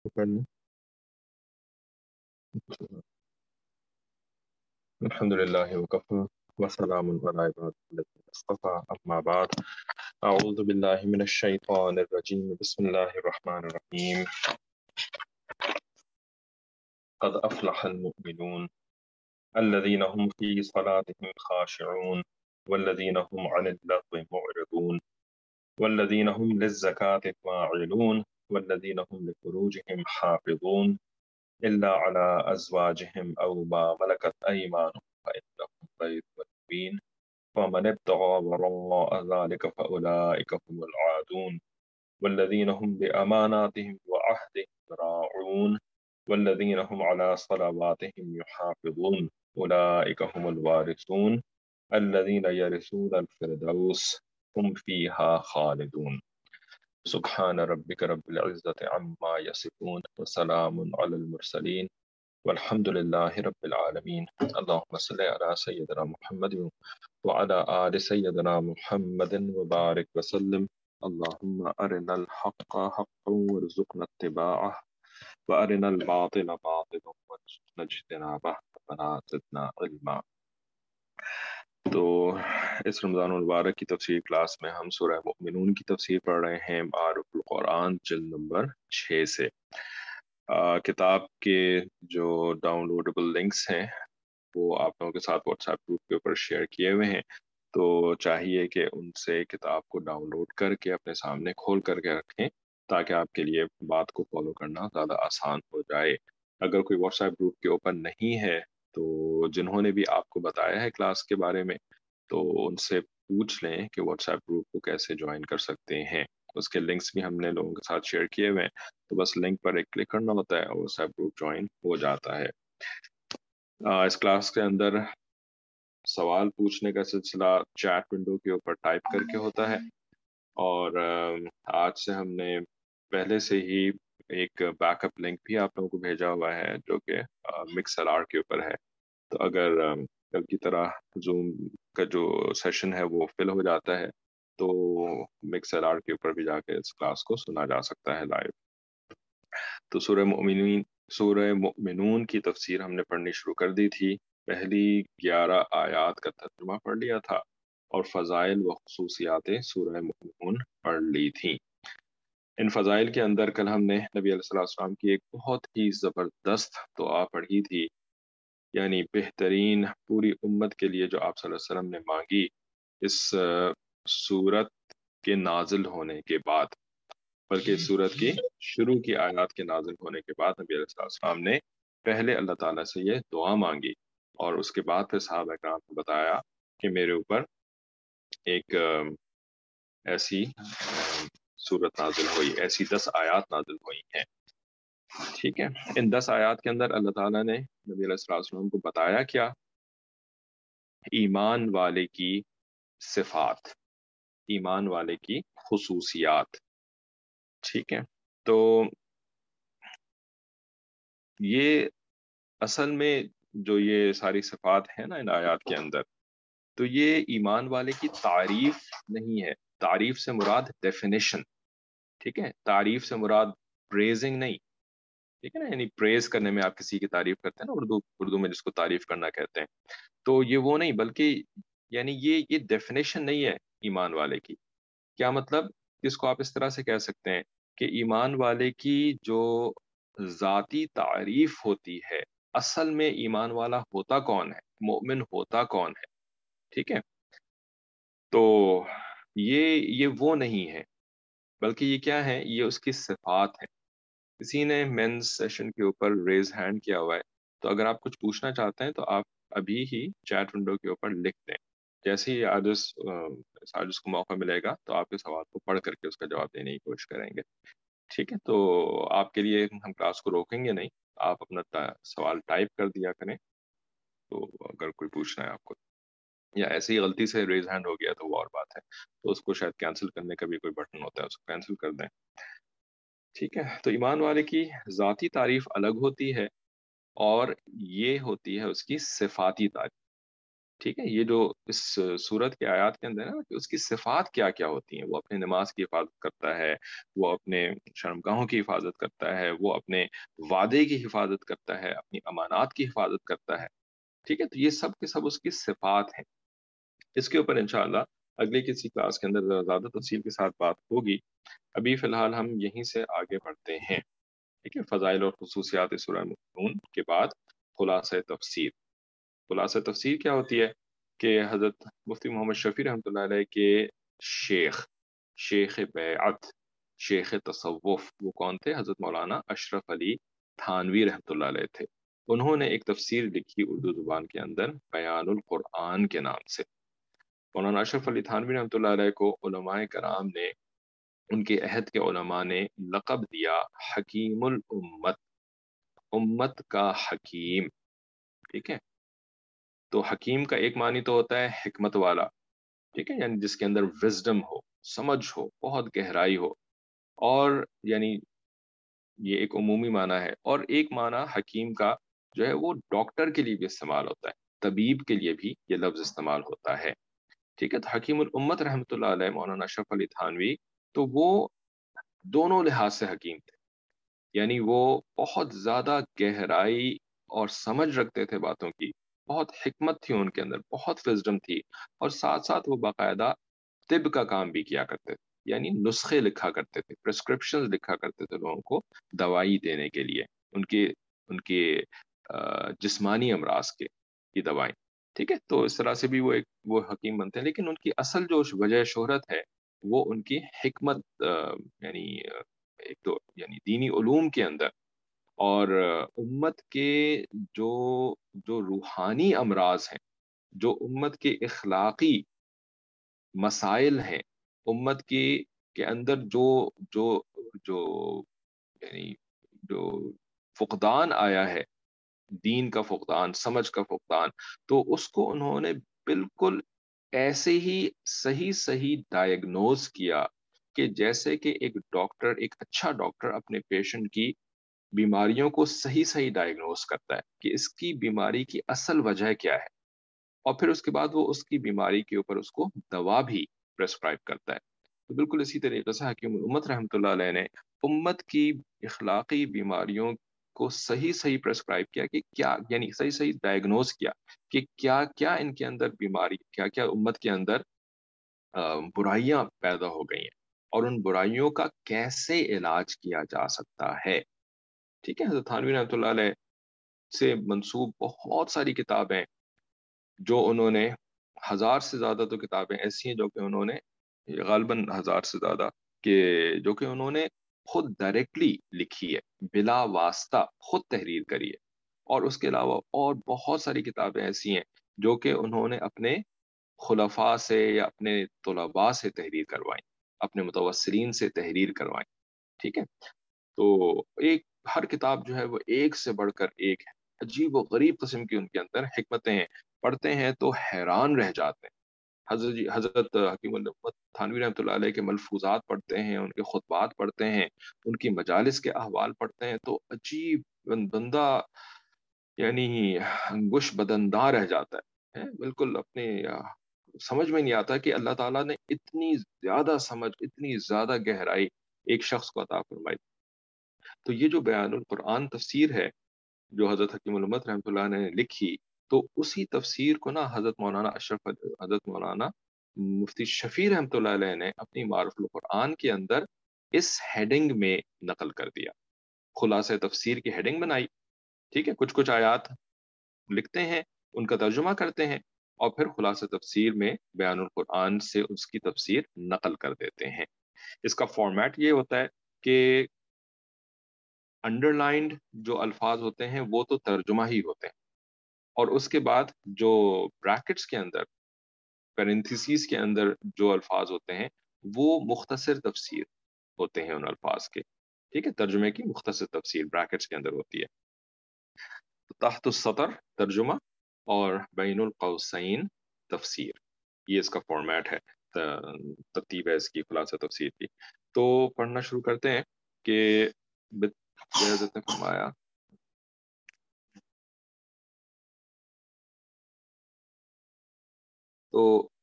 पढ़ना। अल्हम्दुलिल्लाहि वकफ़ा वस्सलामुन अला इबादिहिल्लज़ीना इस्तफ़ा अम्मा बाद अऊज़ु बिल्लाहि मिनश शैतानिर रजीम बिस्मिल्लाहिर रहमानिर रहीम क़द अफ़लहल मुमिनून अल्लज़ीना हुम फ़ी सलातिहिम ख़ाशिऊन वल्लज़ीना हुम अनिल लग़्वी मुअरिदून वल्लज़ीना हुम लिज़्ज़काति फ़ाइलून वल्लज़ीना हुम लिफ़ुरूजिहिम हाफ़िज़ून इल्ला अला अज़वाजिहिम औ मा मलकत अयमानुहुम फ़इन्नहुम गैर मलूमीन वमन इब्तग़ा वराअ ज़ालिक फ़उलाइक हुमुल आदून वल्लज़ीना हुम बिअमानातिहिम व अहदिहिम राऊन वल्लज़ीना हुम अला सलावातिहिम युहाफ़िज़ून उलाइक हुमुल वारिसून अल्लज़ीना यरिसूनल फ़िरदौस हुम फ़ीहा ख़ालिदून। सुब्हान रब्बिक रब्बिल इज़्ज़ति अम्मा यसिफ़ून व सलामुन अलल मुरसलीन वल्हम्दुलिल्लाहि रब्बिल आलमीन। अल्लाहुम्मा सल्लि अला सय्यिदिना मुहम्मदिन व अला आलि सय्यिदिना मुहम्मदिन व बारिक व सल्लिम। अल्लाहुम्मा अरिनल हक़्क़ हक़्क़न वरज़ुक़ना इत्तिबाअह व अरिनल बातिला बातिलन वरज़ुक़ना इज्तिनाबह रब्बना ज़िदना इल्मा। तो इस रमज़ान मुबारक की तफसीर क्लास में हम सूरह मुमिनून की तफसीर पढ़ रहे हैं मारुफुल कुरान जिल्द नंबर 6 से। किताब के जो डाउनलोडेबल लिंक्स हैं वो आप लोगों के साथ व्हाट्सएप ग्रुप के ऊपर शेयर किए हुए हैं, तो चाहिए कि उनसे किताब को डाउनलोड करके अपने सामने खोल करके रखें ताकि आपके लिए बात को फॉलो करना ज़्यादा आसान हो जाए। अगर कोई व्हाट्सएप ग्रुप के ओपन नहीं है तो जिन्होंने भी आपको बताया है क्लास के बारे में तो उनसे पूछ लें कि व्हाट्सएप ग्रुप को कैसे ज्वाइन कर सकते हैं। उसके लिंक्स भी हमने लोगों के साथ शेयर किए हुए हैं, तो बस लिंक पर एक क्लिक करना होता है और व्हाट्सएप ग्रुप ज्वाइन हो जाता है। इस क्लास के अंदर सवाल पूछने का सिलसिला चैट विंडो के ऊपर टाइप करके होता है और आज से हमने पहले से ही एक बैकअप लिंक भी आप लोगों को भेजा हुआ है जो कि मिक्सएलआर के ऊपर है। तो अगर कल की तरह जूम का जो सेशन है वो फिल हो जाता है तो मिक्सएलआर के ऊपर भी जाके इस क्लास को सुना जा सकता है लाइव। तो सूरह मुमिनून की तफसीर हमने पढ़नी शुरू कर दी थी। पहली 11 आयात का तर्जुमा पढ़ लिया था और फ़ज़ाइल व खुसूसियातें सूरह मुमिनून पढ़ ली थी। इन फ़ज़ाइल के अंदर कल हमने नबी अलैहिस्सलाम की एक बहुत ही ज़बरदस्त दुआ पढ़ी थी, यानी बेहतरीन पूरी उम्मत के लिए जो आप सल्लल्लाहु अलैहि वसल्लम ने मांगी इस सूरत के नाजिल होने के बाद, बल्कि इस सूरत की शुरू की आयत के नाजिल होने के बाद नबी अलैहिस्सलाम ने पहले अल्लाह ताला से ये दुआ मांगी और उसके बाद फिर सहाबा कराम को बताया कि मेरे ऊपर एक ऐसी सूरत नाजिल हुई, ऐसी 10 आयत नाजिल हुई हैं। ठीक है, इन 10 आयत के अंदर अल्लाह ताला ने नबी अलैहिस्सलाम को बताया क्या? ईमान वाले की सिफात, ईमान वाले की खुसूसियात। ठीक है, तो ये असल में जो ये सारी सिफात है ना इन आयात के अंदर, तो ये ईमान वाले की तारीफ नहीं है। तारीफ से मुराद डेफिनेशन। ठीक है, तारीफ से मुराद प्रेजिंग नहीं। ठीक है ना, यानी प्रेज करने में आप किसी की तारीफ करते हैं ना, उर्दू उर्दू में जिसको तारीफ करना कहते हैं, तो ये वो नहीं, बल्कि यानी ये डेफिनेशन नहीं है ईमान वाले की। क्या मतलब? इसको आप इस तरह से कह सकते हैं कि ईमान वाले की जो जाती तारीफ होती है, असल में ईमान वाला होता कौन है, मोमिन होता कौन है। ठीक है, तो ये वो नहीं है, बल्कि ये क्या है, ये उसकी सिफात है। किसी ने मेंस सेशन के ऊपर रेज हैंड किया हुआ है, तो अगर आप कुछ पूछना चाहते हैं तो आप अभी ही चैट विंडो के ऊपर लिख दें। जैसे ही आज उसको मौका मिलेगा तो आपके सवाल को पढ़ करके उसका जवाब देने की कोशिश करेंगे। ठीक है, तो आपके लिए हम क्लास को रोकेंगे नहीं, आप अपना सवाल टाइप कर दिया करें। तो अगर कोई पूछना है आपको या ऐसे ही गलती से रेज हैंड हो गया तो वो और बात है, तो उसको शायद कैंसिल करने का भी कोई बटन होता है, उसको कैंसिल कर दें। ठीक है, तो ईमान वाले की ज़ाती तारीफ अलग होती है और ये होती है उसकी सिफाती तारीफ। ٹھیک ہے، یہ جو اس صورت کے آیات کے اندر ہے نا کہ اس کی صفات کیا کیا ہوتی ہیں، وہ اپنے نماز کی حفاظت کرتا ہے، وہ اپنے شرمگاہوں کی حفاظت کرتا ہے، وہ اپنے وعدے کی حفاظت کرتا ہے، اپنی امانات کی حفاظت کرتا ہے. ٹھیک ہے، تو یہ سب کے سب اس کی صفات ہیں. اس کے اوپر انشاءاللہ اگلی کسی کلاس کے اندر زیادہ تفصیل کے ساتھ بات ہوگی. ابھی فی الحال ہم یہیں سے آگے بڑھتے ہیں. ٹھیک ہے، فضائل اور خصوصیات سورہ المؤمنون کے بعد خلاصہ تفسیر. خلاصہ تفسیر کیا ہوتی ہے کہ حضرت مفتی محمد شفیع رحمۃ اللہ علیہ کے شیخ شیخ بیعت شیخ تصوف وہ کون تھے؟ حضرت مولانا اشرف علی تھانوی رحمۃ اللہ علیہ تھے. انہوں نے ایک تفسیر لکھی اردو زبان کے اندر بیان القرآن کے نام سے. مولانا اشرف علی تھانوی رحمۃ اللہ علیہ کو علماء کرام نے، ان کے عہد کے علماء نے لقب دیا حکیم الامت، امت کا حکیم. ٹھیک ہے، تو حکیم کا ایک معنی تو ہوتا ہے حکمت والا. ٹھیک ہے، یعنی جس کے اندر وزڈم ہو، سمجھ ہو، بہت گہرائی ہو. اور یعنی یہ ایک عمومی معنی ہے. اور ایک معنی حکیم کا جو ہے وہ ڈاکٹر کے لیے بھی استعمال ہوتا ہے، طبیب کے لیے بھی یہ لفظ استعمال ہوتا ہے. ٹھیک ہے، تو حکیم الامت رحمۃ اللہ علیہ مولانا اشرف علی تھانوی تو وہ دونوں لحاظ سے حکیم تھے. یعنی وہ بہت زیادہ گہرائی اور سمجھ رکھتے تھے باتوں کی، بہت حکمت تھی ان کے اندر، بہت وزڈم تھی. اور ساتھ ساتھ وہ باقاعدہ طب کا کام بھی کیا کرتے تھے، یعنی نسخے لکھا کرتے تھے، پرسکرپشن لکھا کرتے تھے لوگوں کو دوائی دینے کے لیے، ان کے جسمانی امراض کی دوائیں. ٹھیک ہے، تو اس طرح سے بھی وہ حکیم بنتے ہیں. لیکن ان کی اصل جو وجہ شہرت ہے وہ ان کی حکمت، یعنی ایک تو یعنی دینی علوم کے اندر، اور امت کے جو جو روحانی امراض ہیں، جو امت کے اخلاقی مسائل ہیں، امت کے اندر جو جو جو یعنی جو فقدان آیا ہے، دین کا فقدان، سمجھ کا فقدان، تو اس کو انہوں نے بالکل ایسے ہی صحیح صحیح ڈائیگنوز کیا کہ جیسے کہ ایک ڈاکٹر، ایک اچھا ڈاکٹر اپنے پیشنٹ کی بیماریوں کو صحیح صحیح ڈائیگنوز کرتا ہے کہ اس کی بیماری کی اصل وجہ کیا ہے، اور پھر اس کے بعد وہ اس کی بیماری کے اوپر اس کو دوا بھی پرسکرائب کرتا ہے. تو بالکل اسی طریقے سے حکیم الامت رحمۃ اللہ علیہ نے امت کی اخلاقی بیماریوں کو صحیح صحیح پرسکرائب کیا کہ کیا، یعنی صحیح صحیح ڈائیگنوز کیا کہ کیا کیا ان کے اندر بیماری، کیا کیا امت کے اندر برائیاں پیدا ہو گئی ہیں، اور ان برائیوں کا کیسے علاج کیا جا سکتا ہے. ٹھیک ہے، حضرت تھانوی رحمۃ اللہ علیہ سے منسوب بہت ساری کتابیں جو انہوں نے، ہزار سے زیادہ تو کتابیں ایسی ہیں جو کہ انہوں نے، غالباً ہزار سے زیادہ، کہ جو کہ انہوں نے خود ڈائریکٹلی لکھی ہے، بلا واسطہ خود تحریر کری ہے. اور اس کے علاوہ اور بہت ساری کتابیں ایسی ہیں جو کہ انہوں نے اپنے خلفاء سے یا اپنے طلباء سے تحریر کروائیں، اپنے متوسرین سے تحریر کروائیں. ٹھیک ہے، تو ایک ہر کتاب جو ہے وہ ایک سے بڑھ کر ایک ہے، عجیب و غریب قسم کی ان کے اندر حکمتیں ہیں. پڑھتے ہیں تو حیران رہ جاتے ہیں. حضرت حکیم الامت تھانوی رحمۃ اللہ علیہ کے ملفوظات پڑھتے ہیں، ان کے خطبات پڑھتے ہیں، ان کی مجالس کے احوال پڑھتے ہیں، تو عجیب بندہ یعنی انگوش بدندار رہ جاتا ہے. بالکل اپنے سمجھ میں نہیں آتا کہ اللہ تعالیٰ نے اتنی زیادہ سمجھ، اتنی زیادہ گہرائی ایک شخص کو عطا فرمائی. تو یہ جو بیان القرآن تفسیر ہے جو حضرت حکیم الامت رحمۃ اللہ نے لکھی، تو اسی تفسیر کو نا حضرت مولانا مفتی شفیع رحمۃ اللہ علیہ نے اپنی معرف القرآن کے اندر اس ہیڈنگ میں نقل کر دیا، خلاصہ تفسیر کی ہیڈنگ بنائی. ٹھیک ہے، کچھ کچھ آیات لکھتے ہیں، ان کا ترجمہ کرتے ہیں، اور پھر خلاصہ تفسیر میں بیان القرآن سے اس کی تفسیر نقل کر دیتے ہیں. اس کا فارمیٹ یہ ہوتا ہے کہ انڈر لائنڈ جو الفاظ ہوتے ہیں وہ تو ترجمہ ہی ہوتے ہیں، اور اس کے بعد جو بریکٹس کے اندر، پیرنتھیسیز کے اندر جو الفاظ ہوتے ہیں وہ مختصر تفسیر ہوتے ہیں ان الفاظ کے. ٹھیک ہے، ترجمے کی مختصر تفسیر بریکٹس کے اندر ہوتی ہے. تحت السطر ترجمہ اور بین القوسین تفسیر، یہ اس کا فارمیٹ ہے، ترتیب ہے اس کی خلاصہ تفسیر کی. تو پڑھنا شروع کرتے ہیں کہ حضرت نے فرمایا تو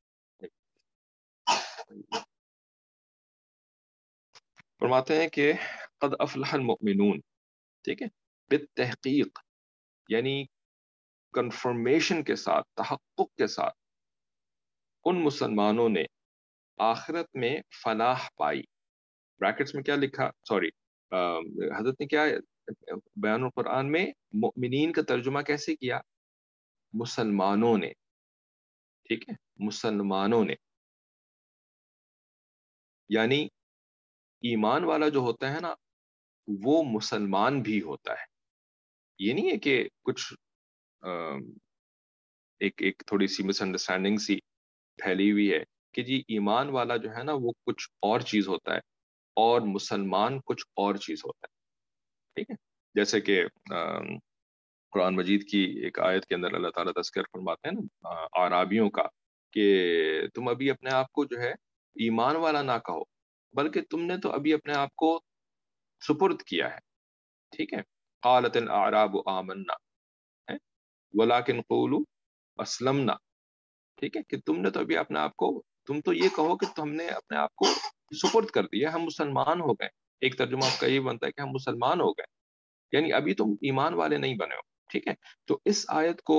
فرماتے ہیں کہ قد افلح المؤمنون، ٹھیک ہے، بالتحقیق یعنی کنفرمیشن کے ساتھ، تحقق کے ساتھ، ان مسلمانوں نے آخرت میں فلاح پائی. بریکٹس میں کیا لکھا، سوری حضرت نے کیا بیان القرآن میں مؤمنین کا ترجمہ کیسے کیا؟ مسلمانوں نے، ٹھیک ہے، مسلمانوں نے، یعنی ایمان والا جو ہوتا ہے نا وہ مسلمان بھی ہوتا ہے. یہ نہیں ہے کہ کچھ ایک تھوڑی سی مس انڈرسٹینڈنگ سی پھیلی ہوئی ہے کہ جی ایمان والا جو ہے نا وہ کچھ اور چیز ہوتا ہے اور مسلمان کچھ اور چیز ہوتا ہے. ٹھیک ہے، جیسے کہ قرآن مجید کی ایک آیت کے اندر اللہ تعالیٰ تذکر فرماتے ہیں نا اعرابیوں کا کہ تم ابھی اپنے آپ کو جو ہے ایمان والا نہ کہو، بلکہ تم نے تو ابھی اپنے آپ کو سپرد کیا ہے. ٹھیک ہے، قالت الاعراب آمنا ولکن قولوا اسلمنا. ٹھیک ہے، کہ تم نے تو ابھی اپنے آپ کو، تم تو یہ کہو کہ تم نے اپنے آپ کو سپرد کر دیا، ہم مسلمان ہو گئے. ایک ترجمہ آپ کا یہ بنتا ہے کہ ہم مسلمان ہو گئے، یعنی ابھی تم ایمان والے نہیں بنے ہو. ٹھیک ہے، تو اس آیت کو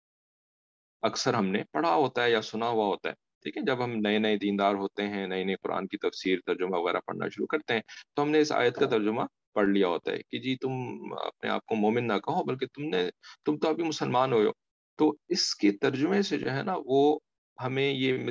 اکثر ہم نے پڑھا ہوتا ہے یا سنا ہوا ہوتا ہے. ٹھیک ہے، جب ہم نئے نئے دیندار ہوتے ہیں، نئے نئے قرآن کی تفسیر ترجمہ وغیرہ پڑھنا شروع کرتے ہیں تو ہم نے اس آیت کا ترجمہ پڑھ لیا ہوتا ہے کہ جی تم اپنے آپ کو مومن نہ کہو بلکہ تم تو ابھی مسلمان ہو. تو اس کے ترجمے سے جو ہے نا وہ ہمیں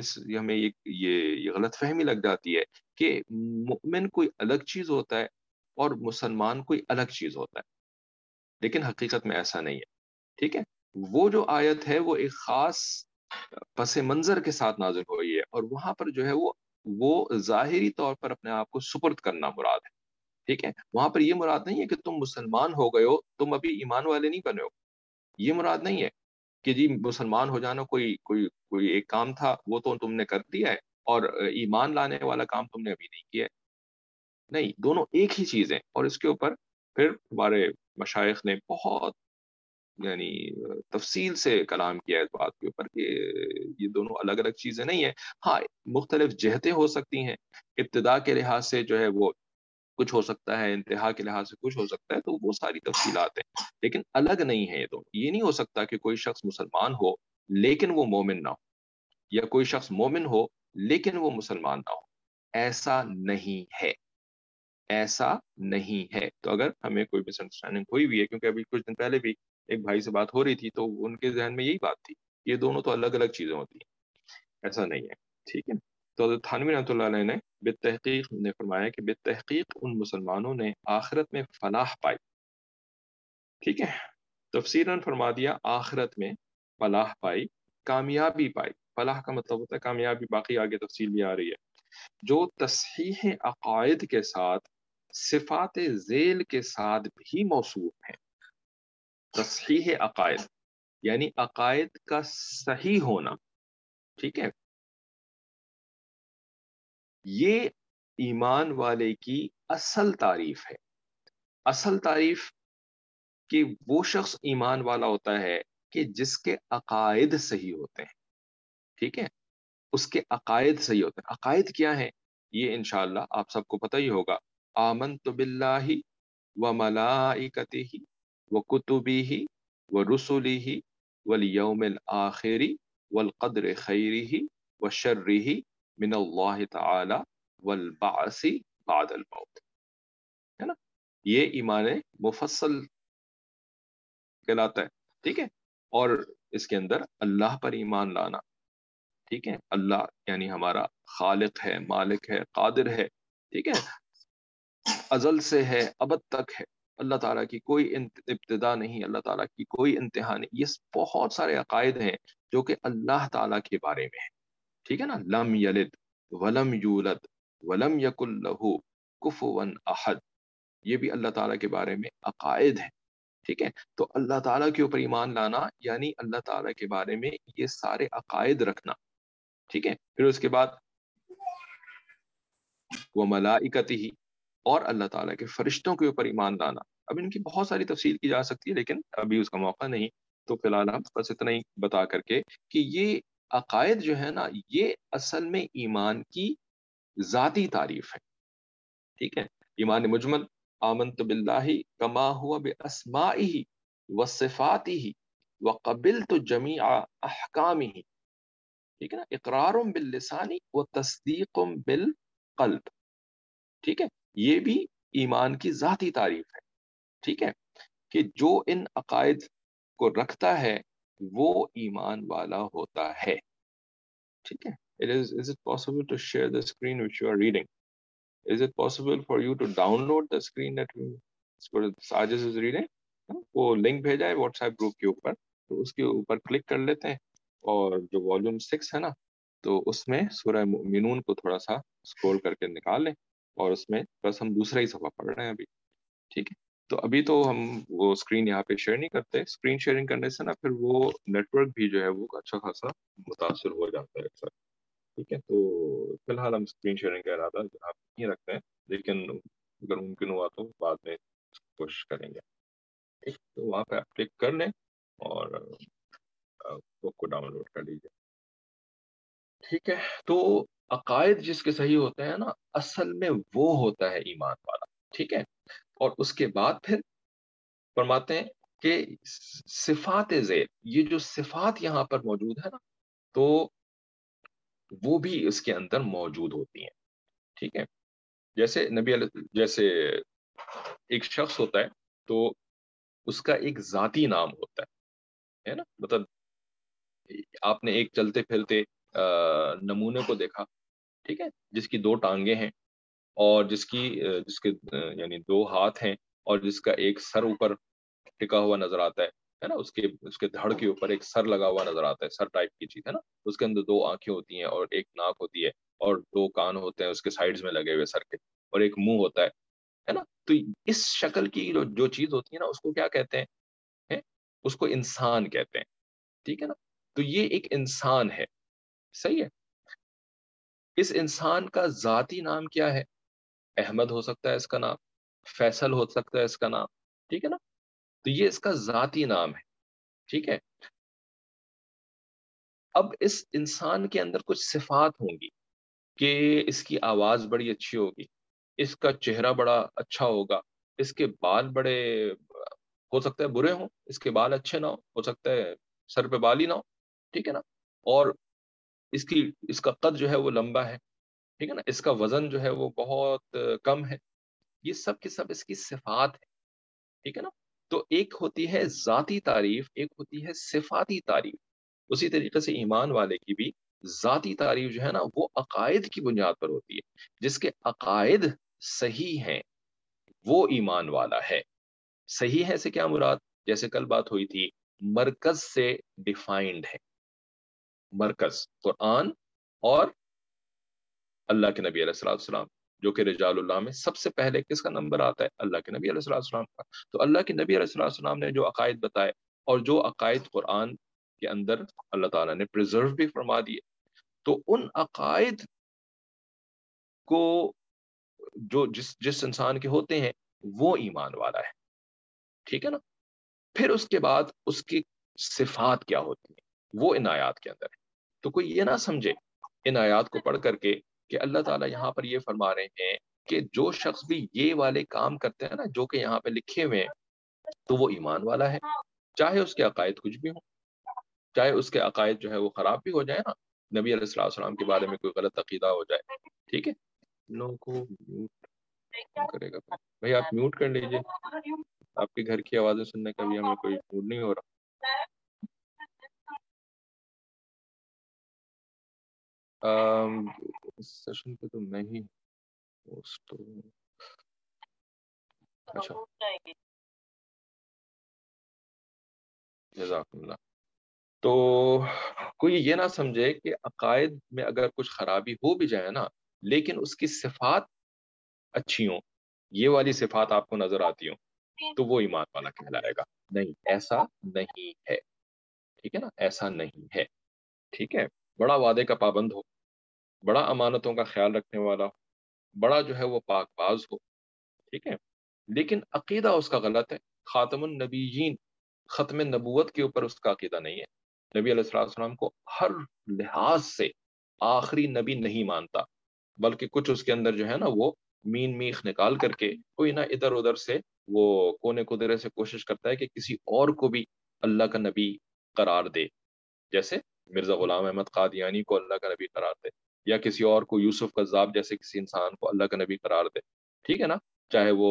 یہ غلط فہمی لگ جاتی ہے کہ مومن کوئی الگ چیز ہوتا ہے اور مسلمان کوئی الگ چیز ہوتا ہے، لیکن حقیقت میں ایسا نہیں ہے. ٹھیک ہے، وہ جو آیت ہے وہ ایک خاص پس منظر کے ساتھ نازل ہوئی ہے اور وہاں پر جو ہے وہ ظاہری طور پر اپنے آپ کو سپرد کرنا مراد ہے. ٹھیک ہے، وہاں پر یہ مراد نہیں ہے کہ تم مسلمان ہو گئے ہو، تم ابھی ایمان والے نہیں بنے ہو. یہ مراد نہیں ہے کہ جی مسلمان ہو جانا کوئی ایک کام تھا وہ تو تم نے کر دیا ہے اور ایمان لانے والا کام تم نے ابھی نہیں کیا ہے. نہیں، دونوں ایک ہی چیز ہیں. اور اس کے اوپر پھر ہمارے مشائخ نے بہت یعنی تفصیل سے کلام کیا ہے اس بات کے اوپر کہ یہ دونوں الگ الگ چیزیں نہیں ہیں. ہاں، مختلف جہتیں ہو سکتی ہیں، ابتدا کے لحاظ سے جو ہے وہ کچھ ہو سکتا ہے، انتہا کے لحاظ سے کچھ ہو سکتا ہے، تو وہ ساری تفصیلات ہیں، لیکن الگ نہیں ہے. یہ نہیں ہو سکتا کہ کوئی شخص مسلمان ہو لیکن وہ مومن نہ ہو، یا کوئی شخص مومن ہو لیکن وہ مسلمان نہ ہو. ایسا نہیں ہے، ایسا نہیں ہے. تو اگر ہمیں کوئی مس انڈرسٹینڈنگ ہوئی بھی ہے، کیونکہ ابھی کچھ دن پہلے بھی ایک بھائی سے بات ہو رہی تھی تو ان کے ذہن میں یہی بات تھی، یہ دونوں تو الگ الگ چیزیں ہوتی ہیں، ایسا نہیں ہے. ٹھیک ہے، تو حضرت تھانوی رحمۃ اللہ علیہ نے بالتحقیق نے فرمایا کہ بالتحقیق ان مسلمانوں نے آخرت میں فلاح پائی. ٹھیک ہے، تفسیراً فرما دیا آخرت میں فلاح پائی، کامیابی پائی. فلاح کا مطلب ہوتا ہے کامیابی، باقی آگے تفصیل بھی آ رہی ہے. جو تصحیح عقائد کے ساتھ صفات ذیل کے ساتھ بھی موصوف ہیں. تصحیح عقائد یعنی عقائد کا صحیح ہونا. ٹھیک ہے، یہ ایمان والے کی اصل تعریف ہے. اصل تعریف کہ وہ شخص ایمان والا ہوتا ہے کہ جس کے عقائد صحیح ہوتے ہیں. ٹھیک ہے، اس کے عقائد صحیح ہوتے ہیں. عقائد کیا ہیں یہ انشاءاللہ آپ سب کو پتہ ہی ہوگا. آمنت باللہ وملائکتہ وکتبہ ورسلہ والیوم الآخر والقدر خیرہ وشرہ من اللہ تعالی والبعث بعد الموت. ہے نا، یہ ایمان مفصل کہلاتا ہے. ٹھیک ہے، اور اس کے اندر اللہ پر ایمان لانا. ٹھیک ہے، اللہ یعنی ہمارا خالق ہے، مالک ہے، قادر ہے. ٹھیک ہے، ازل سے ہے، ابد تک ہے. اللہ تعالیٰ کی کوئی ابتدا نہیں، اللہ تعالیٰ کی کوئی انتہا نہیں. یہ بہت سارے عقائد ہیں جو کہ اللہ تعالیٰ کے بارے میں ہے. ٹھیک ہے نا، لم یلد ولم یولد ولم یکن لہ کفوا احد، یہ بھی اللہ تعالیٰ کے بارے میں عقائد ہیں. ٹھیک ہے، تو اللہ تعالیٰ کے اوپر ایمان لانا یعنی اللہ تعالیٰ کے بارے میں یہ سارے عقائد رکھنا. ٹھیک ہے، پھر اس کے بعد وہ ملائکتہ اور اللہ تعالیٰ کے فرشتوں کے اوپر ایمان لانا. اب ان کی بہت ساری تفصیل کی جا سکتی ہے لیکن ابھی اس کا موقع نہیں، تو فی الحال ہم بس اتنا ہی بتا کر کے کہ یہ عقائد جو ہے نا یہ اصل میں ایمان کی ذاتی تعریف ہے. ٹھیک ہے. ایمان مجمل آمنت باللہ کما ہوا باسمائہ وصفاتہ وقبلت جمیع احکامہ. ٹھیک ہے نا. اقرار باللسان و تصدیق بالقلب. ٹھیک ہے. یہ بھی ایمان کی ذاتی تعریف ہے. ٹھیک ہے. کہ جو ان عقائد کو رکھتا ہے وہ ایمان والا ہوتا ہے. ٹھیک ہے. Is it possible to share the screen which you are reading? Is it possible for you to download the screen that Sajid is reading? وہ لنک بھیجا ہے واٹس ایپ گروپ کے اوپر, تو اس کے اوپر کلک کر لیتے ہیں, اور جو والیوم 6 ہے نا تو اس میں سورہ مؤمنون کو تھوڑا سا اسکرول کر کے نکال لیں, اور اس میں بس ہم دوسرا ہی صفحہ پڑھ رہے ہیں ابھی. ٹھیک ہے. تو ابھی تو ہم وہ اسکرین یہاں پہ شیئر نہیں کرتے. اسکرین شیئرنگ کرنے سے نا پھر وہ نیٹ ورک بھی جو ہے وہ اچھا خاصا متاثر ہو جاتا ہے اکثر. ٹھیک ہے. تو فی الحال ہم اسکرین شیئرنگ کا ارادہ آپ نہیں رکھتے ہیں, لیکن اگر ممکن ہوا تو بعد میں کوشش کریں گے. ٹھیک. تو وہاں پہ آپ کلک کر لیں اور بک کو ڈاؤن لوڈ کر لیجیے. ٹھیک ہے. تو عقائد جس کے صحیح ہوتے ہیں نا اصل میں وہ ہوتا ہے ایمان والا. ٹھیک ہے. اور اس کے بعد پھر فرماتے ہیں کہ صفات ذیل, یہ جو صفات یہاں پر موجود ہے نا تو وہ بھی اس کے اندر موجود ہوتی ہیں. ٹھیک ہے. جیسے جیسے ایک شخص ہوتا ہے تو اس کا ایک ذاتی نام ہوتا ہے نا. مطلب آپ نے ایک چلتے پھرتے نمونے کو دیکھا, ٹھیک ہے, جس کی 2 ٹانگیں ہیں اور جس کے یعنی 2 ہاتھ ہیں, اور جس کا ایک سر اوپر ٹکا ہوا نظر آتا ہے نا. اس کے دھڑ کے اوپر ایک سر لگا ہوا نظر آتا ہے, سر ٹائپ کی چیز ہے نا. اس کے اندر 2 آنکھیں ہوتی ہیں اور ایک ناک ہوتی ہے, اور 2 کان ہوتے ہیں اس کے سائڈز میں لگے ہوئے سر کے, اور ایک منہ ہوتا ہے نا. تو اس شکل کی جو چیز ہوتی ہے نا اس کو کیا کہتے ہیں؟ اس کو انسان کہتے ہیں. ٹھیک ہے نا. تو یہ ایک انسان ہے. صحیح ہے. اس انسان کا ذاتی نام کیا ہے؟ احمد ہو سکتا ہے اس کا نام, فیصل ہو سکتا ہے اس کا نام. ٹھیک ہے نا. تو یہ اس کا ذاتی نام ہے. ٹھیک ہے. اب اس انسان کے اندر کچھ صفات ہوں گی کہ اس کی آواز بڑی اچھی ہوگی, اس کا چہرہ بڑا اچھا ہوگا, اس کے بال بڑے ہو سکتا ہے برے ہوں, اس کے بال اچھے نہ ہو سکتا ہے سر پہ بال ہی نہ ہو. ٹھیک ہے نا. اور اس کا قد جو ہے وہ لمبا ہے. ٹھیک ہے نا. اس کا وزن جو ہے وہ بہت کم ہے. یہ سب کی سب اس کی صفات ہے. ٹھیک ہے نا. تو ایک ہوتی ہے ذاتی تعریف, ایک ہوتی ہے صفاتی تعریف. اسی طریقے سے ایمان والے کی بھی ذاتی تعریف جو ہے نا وہ عقائد کی بنیاد پر ہوتی ہے. جس کے عقائد صحیح ہیں وہ ایمان والا ہے. صحیح ہے سے کیا مراد؟ جیسے کل بات ہوئی تھی, مرکز سے ڈیفائنڈ ہے. مرکز قرآن اور اللہ کے نبی علیہ السلام, جو کہ رجال اللہ میں سب سے پہلے کس کا نمبر آتا ہے؟ اللہ کے نبی علیہ السلام کا. تو اللہ کے نبی علیہ السلام نے جو عقائد بتائے, اور جو عقائد قرآن کے اندر اللہ تعالیٰ نے پریزرو بھی فرما دیے, تو ان عقائد کو جو جس انسان کے ہوتے ہیں وہ ایمان والا ہے. ٹھیک ہے نا. پھر اس کے بعد اس کی صفات کیا ہوتی ہیں وہ ان آیات کے اندر ہے. تو کوئی یہ نہ سمجھے ان آیات کو پڑھ کر کے کہ اللہ تعالیٰ یہاں پر یہ فرما رہے ہیں کہ جو شخص بھی یہ والے کام کرتے ہیں نا جو کہ یہاں پہ لکھے ہوئے ہیں تو وہ ایمان والا ہے, چاہے اس کے عقائد کچھ بھی ہوں, چاہے اس کے عقائد جو ہے وہ خراب بھی ہو جائے نا, نبی علیہ السلام کے بارے میں کوئی غلط عقیدہ ہو جائے. ٹھیک ہے. لوگوں کو میوٹ کرے گا بھائی, آپ میوٹ کر لیجئے, آپ کے گھر کی آوازیں سننے کا بھی ہمیں کوئی موڈ نہیں ہو رہا. اس سیشن پہ تو میں ہی ہوسٹ ہوں. اچھا, جزاک اللہ. تو کوئی یہ نہ سمجھے کہ عقائد میں اگر کچھ خرابی ہو بھی جائے نا لیکن اس کی صفات اچھی ہوں, یہ والی صفات آپ کو نظر آتی ہوں, تو وہ ایمان والا کہلائے گا. نہیں, ایسا نہیں ہے. ٹھیک ہے نا. ایسا نہیں ہے. ٹھیک ہے. بڑا وعدے کا پابند ہو, بڑا امانتوں کا خیال رکھنے والا ہو, بڑا جو ہے وہ پاک باز ہو. ٹھیک ہے. لیکن عقیدہ اس کا غلط ہے. خاتم النبیین, ختم نبوت کے اوپر اس کا عقیدہ نہیں ہے. نبی علیہ الصلوۃ والسلام کو ہر لحاظ سے آخری نبی نہیں مانتا، بلکہ کچھ اس کے اندر جو ہے نا وہ مین میخ نکال کر کے کوئی نہ ادھر ادھر سے وہ کونے قدرے سے کوشش کرتا ہے کہ کسی اور کو بھی اللہ کا نبی قرار دے، جیسے مرزا غلام احمد قادیانی کو اللہ کا نبی قرار دے، یا کسی اور کو یوسف قذاب جیسے کسی انسان کو اللہ کا نبی قرار دے، ٹھیک ہے نا، چاہے وہ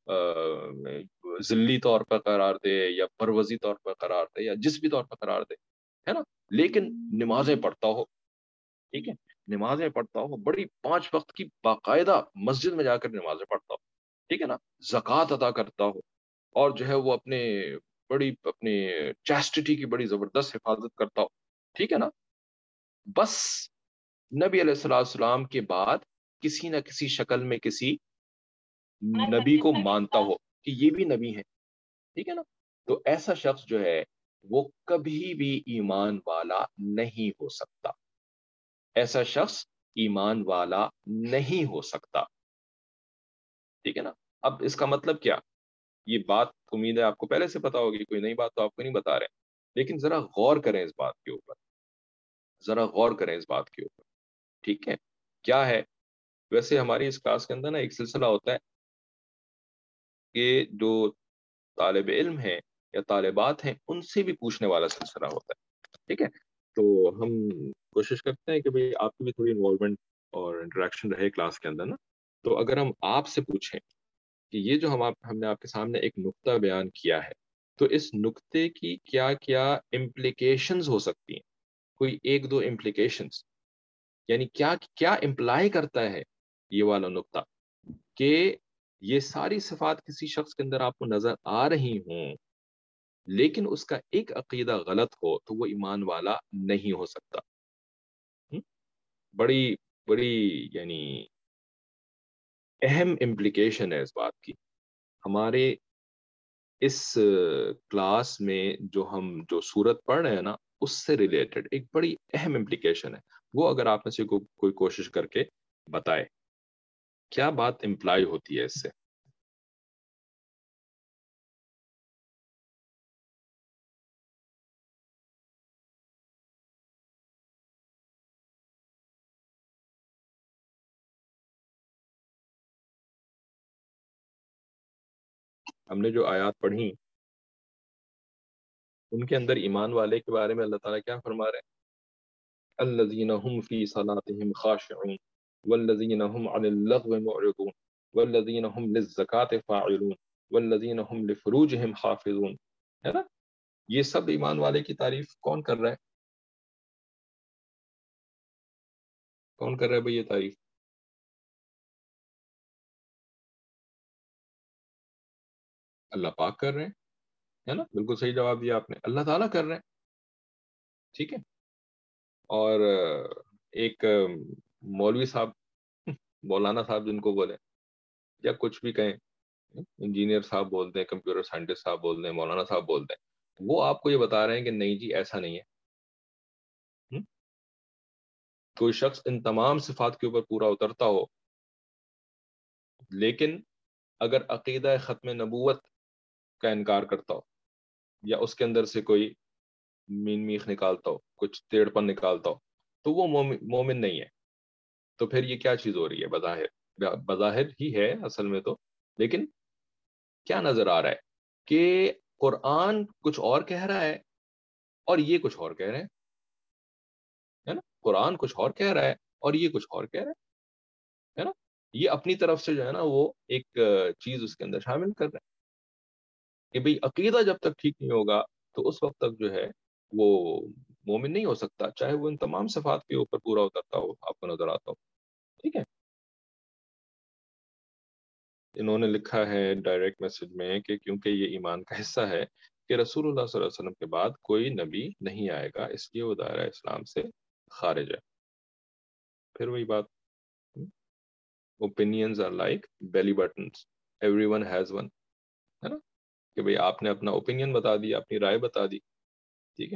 ذلی طور پر قرار دے یا پروزی طور پر قرار دے یا جس بھی طور پر قرار دے، ہے نا، لیکن نمازیں پڑھتا ہو، ٹھیک ہے، نمازیں پڑھتا ہو، بڑی 5 وقت کی باقاعدہ مسجد میں جا کر نمازیں پڑھتا ہو، ٹھیک ہے نا، زکوٰۃ ادا کرتا ہو، اور جو ہے وہ اپنی چیسٹٹی کی بڑی زبردست حفاظت کرتا ہو، ٹھیک ہے نا، بس نبی علیہ السلام کے بعد کسی نہ کسی شکل میں کسی نبی کو مانتا ہو کہ یہ بھی نبی ہے، ٹھیک ہے نا، تو ایسا شخص جو ہے وہ کبھی بھی ایمان والا نہیں ہو سکتا، ایسا شخص ایمان والا نہیں ہو سکتا، ٹھیک ہے نا۔ اب اس کا مطلب کیا؟ یہ بات امید ہے آپ کو پہلے سے پتا ہوگی، کوئی نئی بات تو آپ کو نہیں بتا رہے، لیکن ذرا غور کریں اس بات کے اوپر، ذرا غور کریں اس بات کے اوپر، ٹھیک ہے، کیا ہے؟ ویسے ہماری اس کلاس کے اندر نا ایک سلسلہ ہوتا ہے کہ جو طالب علم ہیں یا طالبات ہیں ان سے بھی پوچھنے والا سلسلہ ہوتا ہے، ٹھیک ہے، تو ہم کوشش کرتے ہیں کہ بھئی آپ کی بھی تھوڑی انوالومنٹ اور انٹریکشن رہے کلاس کے اندر نا، تو اگر ہم آپ سے پوچھیں کہ یہ جو ہم نے آپ کے سامنے ایک نقطہ بیان کیا ہے، تو اس نقطے کی کیا کیا امپلیکیشنز ہو سکتی ہیں، کوئی ایک دو امپلیکیشنز، یعنی کیا کیا امپلائی کرتا ہے یہ والا نقطہ، کہ یہ ساری صفات کسی شخص کے اندر آپ کو نظر آ رہی ہوں لیکن اس کا ایک عقیدہ غلط ہو تو وہ ایمان والا نہیں ہو سکتا۔ ہم؟ بڑی بڑی یعنی اہم امپلیکیشن ہے اس بات کی۔ ہمارے اس کلاس میں جو صورت پڑھ رہے ہیں نا اس سے ریلیٹڈ ایک بڑی اہم امپلیکیشن ہے، وہ اگر آپ میں سے کوئی کوشش کر کے بتائے کیا بات امپلائی ہوتی ہے اس سے۔ ہم نے جو آیات پڑھی ان کے اندر ایمان والے کے بارے میں اللہ تعالیٰ کیا فرما رہے ہیں؟ الذین هم فی صلاتهم خاشعون والذین هم عن اللغو معرضون والذین هم للزکاة فاعلون والذین هم لفروجهم حافظون، ہے نا، یہ سب ایمان والے کی تعریف کون کر رہا ہے؟ کون کر رہا ہے بھئی یہ تعریف؟ اللہ پاک کر رہے ہیں، ہے نا، بالکل صحیح جواب دیا آپ نے، اللہ تعالیٰ کر رہے ہیں، ٹھیک ہے، اور ایک مولوی صاحب مولانا صاحب جن کو بولے یا کچھ بھی کہیں، انجینئر صاحب بولتے ہیں، کمپیوٹر سائنٹسٹ صاحب بولتے ہیں، مولانا صاحب بولتے ہیں، وہ آپ کو یہ بتا رہے ہیں کہ نہیں جی ایسا نہیں ہے۔ کوئی شخص ان تمام صفات کے اوپر پورا اترتا ہو لیکن اگر عقیدہ ختم نبوت کا انکار کرتا ہو یا اس کے اندر سے کوئی مین میخ نکالتا ہو، کچھ ٹیڑھ پن نکالتا ہو، تو وہ مومن نہیں ہے۔ تو پھر یہ کیا چیز ہو رہی ہے؟ بظاہر ہی ہے اصل میں تو، لیکن کیا نظر آ رہا ہے کہ قرآن کچھ اور کہہ رہا ہے اور یہ کچھ اور کہہ رہے ہیں، ہے نا، قرآن کچھ اور کہہ رہا ہے اور یہ کچھ اور کہہ رہا ہے نا، یہ اپنی طرف سے جو ہے نا وہ ایک چیز اس کے اندر شامل کر رہے ہیں کہ بھئی عقیدہ جب تک ٹھیک نہیں ہوگا تو اس وقت تک جو ہے وہ مومن نہیں ہو سکتا، چاہے وہ ان تمام صفات کے اوپر پورا اترتا ہو، آپ کو نظر آتا ہو، ٹھیک ہے۔ انہوں نے لکھا ہے ڈائریکٹ میسج میں کہ کیونکہ یہ ایمان کا حصہ ہے کہ رسول اللہ صلی اللہ علیہ وسلم کے بعد کوئی نبی نہیں آئے گا، اس لیے وہ دائرہ اسلام سے خارج ہے۔ پھر وہی بات، opinions are like belly buttons, everyone has one، ہے نا، کہ بھئی آپ نے اپنا اوپینین بتا دیا، اپنی رائے بتا دی، ٹھیک ہے۔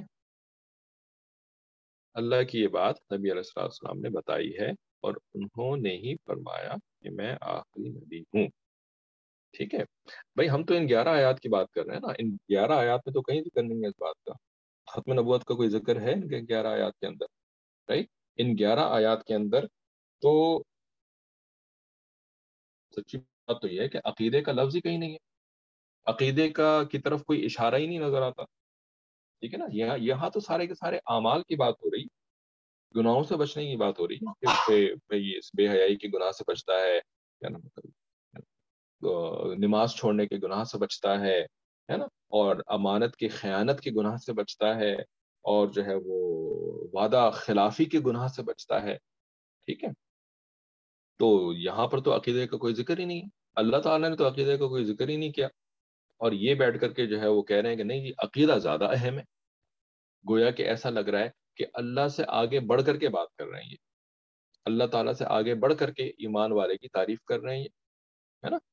اللہ کی یہ بات نبی علیہ السلام نے بتائی ہے اور انہوں نے ہی فرمایا کہ میں آخری نبی ہوں، ٹھیک ہے۔ بھائی ہم تو ان 11 آیات کی بات کر رہے ہیں نا، ان 11 آیات میں تو کہیں ذکر نہیں ہے اس بات کا ختم نبوت کا کوئی ذکر ہے ان کے 11 آیات کے اندر؟ رائٹ، ان 11 آیات کے اندر تو سچی بات تو یہ ہے کہ عقیدے کا لفظ ہی کہیں نہیں ہے، عقیدے کا کی طرف کوئی اشارہ ہی نہیں نظر آتا. ٹھیک ہے نا، یہاں تو سارے کے سارے اعمال کی بات ہو رہی، گناہوں سے بچنے کی بات ہو رہی ہے کہ بے حیائی کے گناہ سے بچتا ہے، کیا نام نماز چھوڑنے کے گناہ سے بچتا ہے نا، اور امانت کی خیانت کے گناہ سے بچتا ہے، اور جو ہے وہ وعدہ خلافی کے گناہ سے بچتا ہے. ٹھیک ہے، تو یہاں پر تو عقیدے کا کوئی ذکر ہی نہیں ہے، اللہ تعالیٰ نے تو عقیدے کا کوئی ذکر ہی نہیں کیا. اور یہ بیٹھ کر کے جو ہے وہ کہہ رہے ہیں کہ نہیں جی عقیدہ زیادہ اہم ہے. گویا کہ ایسا لگ رہا ہے کہ اللہ سے آگے بڑھ کر کے بات کر رہے ہیں یہ، اللہ تعالیٰ سے آگے بڑھ کر کے ایمان والے کی تعریف کر رہے ہیں یہ، ہے نا.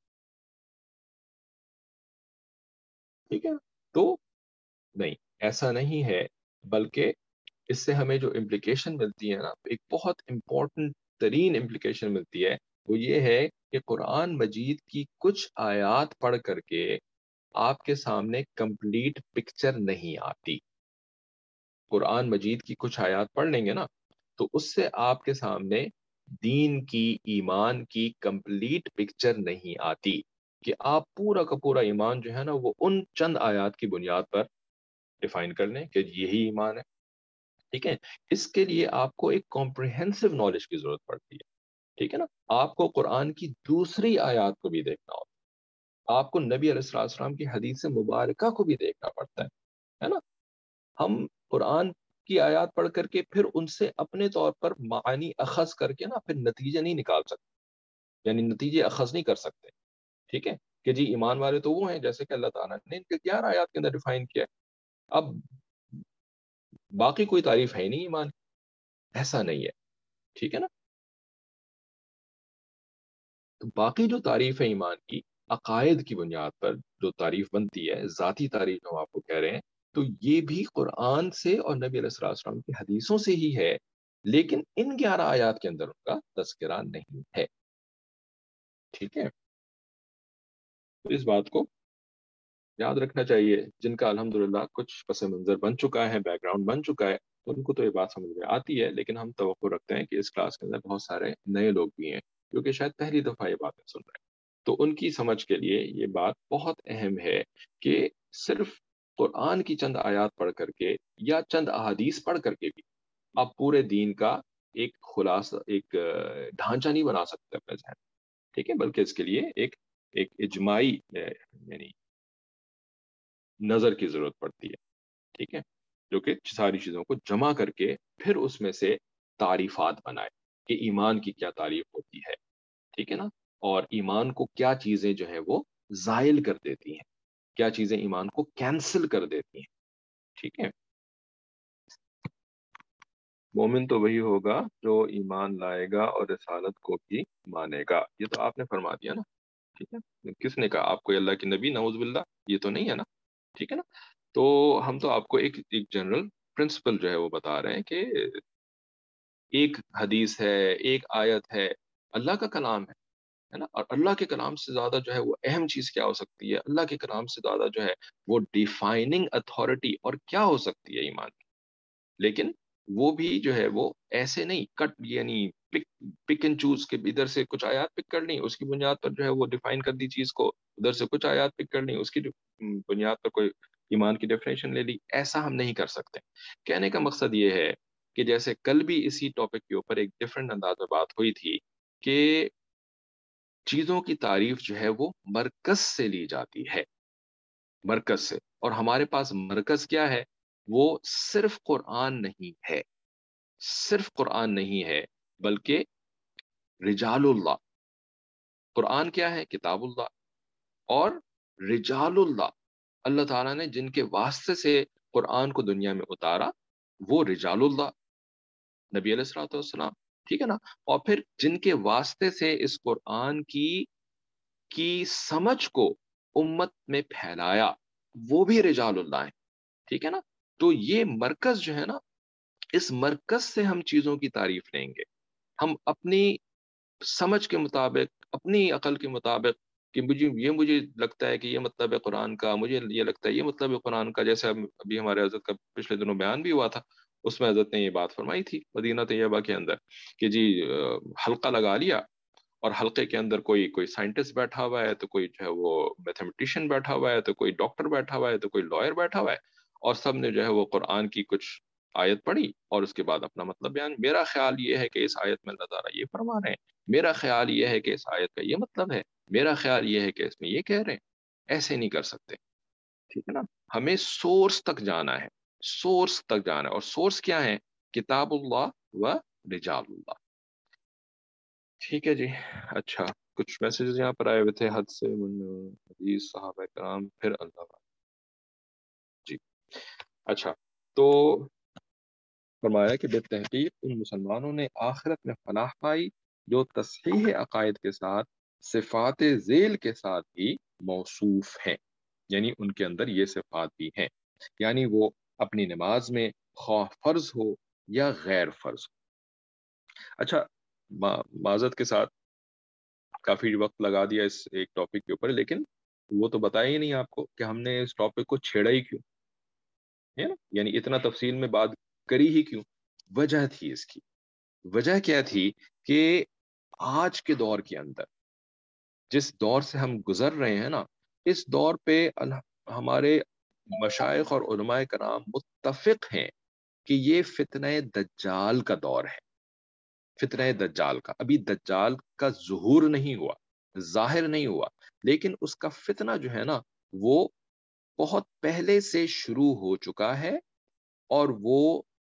ٹھیک ہے، تو نہیں، ایسا نہیں ہے، بلکہ اس سے ہمیں جو امپلیکیشن ملتی ہے نا، ایک بہت امپورٹنٹ ترین امپلیکیشن ملتی ہے، وہ یہ ہے کہ قرآن مجید کی کچھ آیات پڑھ کر کے آپ کے سامنے کمپلیٹ پکچر نہیں آتی. قرآن مجید کی کچھ آیات پڑھ لیں گے نا، تو اس سے آپ کے سامنے دین کی، ایمان کی کمپلیٹ پکچر نہیں آتی، کہ آپ پورا کا پورا ایمان جو ہے نا وہ ان چند آیات کی بنیاد پر ڈیفائن کر لیں کہ یہی ایمان ہے. ٹھیک ہے، اس کے لیے آپ کو ایک کمپریہنسو نالج کی ضرورت پڑتی ہے. ٹھیک ہے نا، آپ کو قرآن کی دوسری آیات کو بھی دیکھنا ہوتا، آپ کو نبی علیہ الصلوۃ والسلام کی حدیث مبارکہ کو بھی دیکھنا پڑتا ہے نا. ہم قرآن کی آیات پڑھ کر کے پھر ان سے اپنے طور پر معنی اخذ کر کے نا پھر نتیجے نہیں نکال سکتے، یعنی نتیجے اخذ نہیں کر سکتے. ٹھیک ہے، کہ جی ایمان والے تو وہ ہیں جیسے کہ اللہ تعالیٰ نے ان کے 11 آیات کے اندر ڈیفائن کیا ہے، اب باقی کوئی تعریف ہے ہی نہیں ایمان کی. ایسا نہیں ہے. ٹھیک ہے نا، تو باقی جو تعریف ہے ایمان کی، عقائد کی بنیاد پر جو تعریف بنتی ہے، ذاتی تعریف ہم آپ کو کہہ رہے ہیں، تو یہ بھی قرآن سے اور نبی علیہ الصلوۃ والسلام کی حدیثوں سے ہی ہے، لیکن ان 11 آیات کے اندر ان کا تذکرہ نہیں ہے. ٹھیک ہے، تو اس بات کو یاد رکھنا چاہیے. جن کا الحمدللہ کچھ پس منظر بن چکا ہے، بیک گراؤنڈ بن چکا ہے، تو ان کو تو یہ بات سمجھ میں آتی ہے، لیکن ہم توقع رکھتے ہیں کہ اس کلاس کے اندر بہت سارے نئے لوگ بھی ہیں جو کہ شاید پہلی دفعہ یہ باتیں سن رہے ہیں. تو ان کی سمجھ کے لیے یہ بات بہت اہم ہے کہ صرف قرآن کی چند آیات پڑھ کر کے یا چند احادیث پڑھ کر کے بھی آپ پورے دین کا ایک خلاصہ، ایک ڈھانچہ نہیں بنا سکتے اپنے ذہن. ٹھیک ہے، بلکہ اس کے لیے ایک اجماعی یعنی نظر کی ضرورت پڑتی ہے. ٹھیک ہے، جو کہ ساری چیزوں کو جمع کر کے پھر اس میں سے تعریفات بنائے کہ ایمان کی کیا تعریف ہوتی ہے. ٹھیک ہے نا، اور ایمان کو کیا چیزیں جو ہے وہ زائل کر دیتی ہیں، کیا چیزیں ایمان کو کینسل کر دیتی ہیں. ٹھیک ہے، مومن تو وہی ہوگا جو ایمان لائے گا اور رسالت کو بھی مانے گا. یہ تو آپ نے فرما دیا نا. ٹھیک ہے، کس نے کہا؟ آپ کوئی اللہ کے نبی؟ نعوذ باللہ، یہ تو نہیں ہے نا. ٹھیک ہے نا، تو ہم تو آپ کو ایک جنرل پرنسپل جو ہے وہ بتا رہے ہیں کہ ایک حدیث ہے، ایک آیت ہے، اللہ کا کلام ہے نا. اور اللہ کے کلام سے زیادہ جو ہے وہ اہم چیز کیا ہو سکتی ہے؟ اللہ کے کلام سے زیادہ جو ہے وہ ڈیفائننگ اتھارٹی اور کیا ہو سکتی ہے ایمان کی. لیکن وہ بھی جو ہے وہ ایسے نہیں کٹ، یعنی پک اینڈ چوز کے ادھر سے کچھ آیات پک کر لی، اس کی بنیاد پر جو ہے وہ ڈیفائن کر دی چیز کو، ادھر سے کچھ آیات پک کر لی، اس کی بنیاد پر کوئی ایمان کی ڈیفینیشن لے لی. ایسا ہم نہیں کر سکتے. کہنے کا مقصد یہ ہے کہ جیسے کل بھی اسی ٹاپک کے اوپر ایک ڈفرینٹ انداز میں بات ہوئی تھی کہ چیزوں کی تعریف جو ہے وہ مرکز سے لی جاتی ہے، مرکز سے. اور ہمارے پاس مرکز کیا ہے؟ وہ صرف قرآن نہیں ہے، صرف قرآن نہیں ہے، بلکہ رجال اللہ. قرآن کیا ہے؟ کتاب اللہ. اور رجال اللہ، اللہ تعالیٰ نے جن کے واسطے سے قرآن کو دنیا میں اتارا، وہ رجال اللہ، نبی علیہ الصلوۃ والسلام. ٹھیک ہے نا، اور پھر جن کے واسطے سے اس قرآن کی سمجھ کو امت میں پھیلایا، وہ بھی رجال اللہ ہیں. ٹھیک ہے نا، تو یہ مرکز جو ہے نا، اس مرکز سے ہم چیزوں کی تعریف لیں گے. ہم اپنی سمجھ کے مطابق، اپنی عقل کے مطابق کہ مجھے لگتا ہے کہ یہ مطلب ہے قرآن کا، مجھے یہ لگتا ہے یہ مطلب ہے قرآن کا، جیسے ابھی ہمارے حضرت کا پچھلے دنوں بیان بھی ہوا تھا، اس میں حضرت نے یہ بات فرمائی تھی مدینہ طیبہ کے اندر کہ جی حلقہ لگا لیا، اور حلقے کے اندر کوئی سائنٹسٹ بیٹھا ہوا ہے، تو کوئی جو ہے وہ میتھمیٹیشین بیٹھا ہوا ہے، تو کوئی ڈاکٹر بیٹھا ہوا ہے، تو کوئی لائر بیٹھا ہوا ہے، اور سب نے جو ہے وہ قرآن کی کچھ آیت پڑھی اور اس کے بعد اپنا مطلب بیان. میرا خیال یہ ہے کہ اس آیت میں اللہ تعالیٰ یہ فرما رہے ہیں، میرا خیال یہ ہے کہ اس آیت کا یہ مطلب ہے، میرا خیال یہ ہے کہ اس میں یہ کہہ رہے ہیں. ایسے نہیں کر سکتے، ٹھیک ہے نا. ہمیں سورس تک جانا ہے، سورس تک جانا ہے، اور سورس کیا ہے؟ کتاب اللہ و رجال اللہ. ٹھیک ہے جی. اچھا، کچھ میسیجز یہاں پر آئے ہوئے تھے، حد سے حدیث صحابہ کرام پھر اللہ. جی اچھا، تو فرمایا کہ بے تحقیق ان مسلمانوں نے آخرت میں فلاح پائی جو تصحیح عقائد کے ساتھ صفات ذیل کے ساتھ بھی موصوف ہیں، یعنی ان کے اندر یہ صفات بھی ہیں، یعنی وہ اپنی نماز میں خواہ فرض ہو یا غیر فرض ہو. اچھا، معذرت کے ساتھ کافی وقت لگا دیا اس ایک ٹاپک کے اوپر، لیکن وہ تو بتایا ہی نہیں آپ کو کہ ہم نے اس ٹاپک کو چھیڑا ہی کیوں ہے نا، یعنی اتنا تفصیل میں بات کری ہی کیوں. وجہ تھی اس کی، وجہ کیا تھی کہ آج کے دور کے اندر جس دور سے ہم گزر رہے ہیں نا، اس دور پہ ہمارے مشائخ اور علماء کرام متفق ہیں کہ یہ فتنہ دجال کا دور ہے. فتنہ دجال کا، ابھی دجال کا ظہور نہیں ہوا، ظاہر نہیں ہوا، لیکن اس کا فتنہ جو ہے نا وہ بہت پہلے سے شروع ہو چکا ہے، اور وہ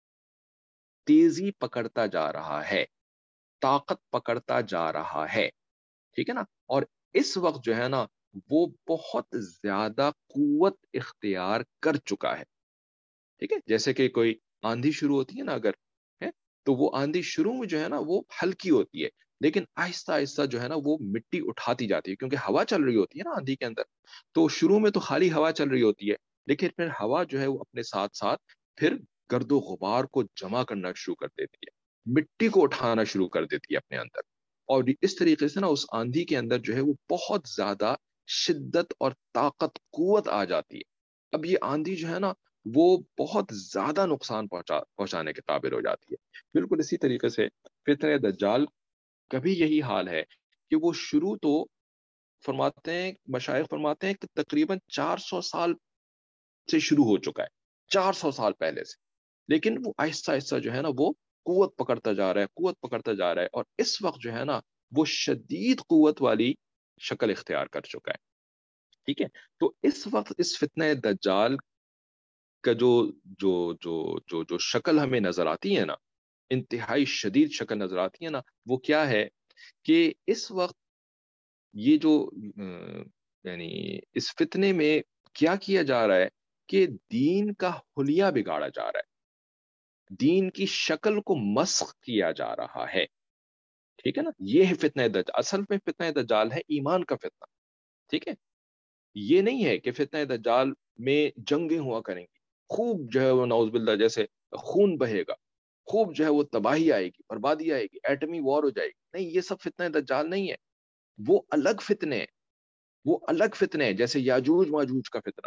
تیزی پکڑتا جا رہا ہے، طاقت پکڑتا جا رہا ہے، ٹھیک ہے نا. اور اس وقت جو ہے نا وہ بہت زیادہ قوت اختیار کر چکا ہے. ٹھیک ہے، جیسے کہ کوئی آندھی شروع ہوتی ہے نا اگر ہے، تو وہ آندھی شروع میں جو ہے نا وہ ہلکی ہوتی ہے، لیکن آہستہ آہستہ جو ہے نا وہ مٹی اٹھاتی جاتی ہے، کیونکہ ہوا چل رہی ہوتی ہے نا آندھی کے اندر. تو شروع میں تو خالی ہوا چل رہی ہوتی ہے، لیکن پھر ہوا جو ہے وہ اپنے ساتھ ساتھ پھر گرد و غبار کو جمع کرنا شروع کر دیتی ہے، مٹی کو اٹھانا شروع کر دیتی ہے اپنے اندر. اور اس طریقے سے نا اس آندھی کے اندر جو ہے وہ بہت زیادہ شدت اور طاقت قوت آ جاتی ہے. اب یہ آندھی جو ہے نا وہ بہت زیادہ نقصان پہنچانے کے قابل ہو جاتی ہے. بالکل اسی طریقے سے فتنہ دجال کا بھی یہی حال ہے کہ وہ شروع تو فرماتے ہیں، مشائخ فرماتے ہیں کہ تقریباً 400 سال سے شروع ہو چکا ہے، 400 سال پہلے سے، لیکن وہ آہستہ آہستہ جو ہے نا وہ قوت پکڑتا جا رہا ہے، قوت پکڑتا جا رہا ہے، اور اس وقت جو ہے نا وہ شدید قوت والی شکل اختیار کر چکا ہے. ٹھیک ہے، تو اس وقت اس فتنہ دجال کا جو جو شکل ہمیں نظر آتی ہے نا، انتہائی شدید شکل نظر آتی ہے نا، وہ کیا ہے کہ اس وقت یہ جو یعنی اس فتنے میں کیا کیا جا رہا ہے کہ دین کا حلیہ بگاڑا جا رہا ہے، دین کی شکل کو مسخ کیا جا رہا ہے. ٹھیک ہے نا، یہ ہے فتنہ دجال. اصل میں فتنہ دجال ہے ایمان کا فتنہ. ٹھیک ہے، یہ نہیں ہے کہ فتنہ دجال میں جنگیں ہوا کریں گی، خوب جو ہے وہ نعوذ باللہ جیسے خون بہے گا، خوب جو ہے وہ تباہی آئے گی، بربادی آئے گی، ایٹمی وار ہو جائے گی. نہیں، یہ سب فتنہ دجال نہیں ہے. وہ الگ فتنے، وہ الگ فتنے ہیں، جیسے یاجوج ماجوج کا فتنہ،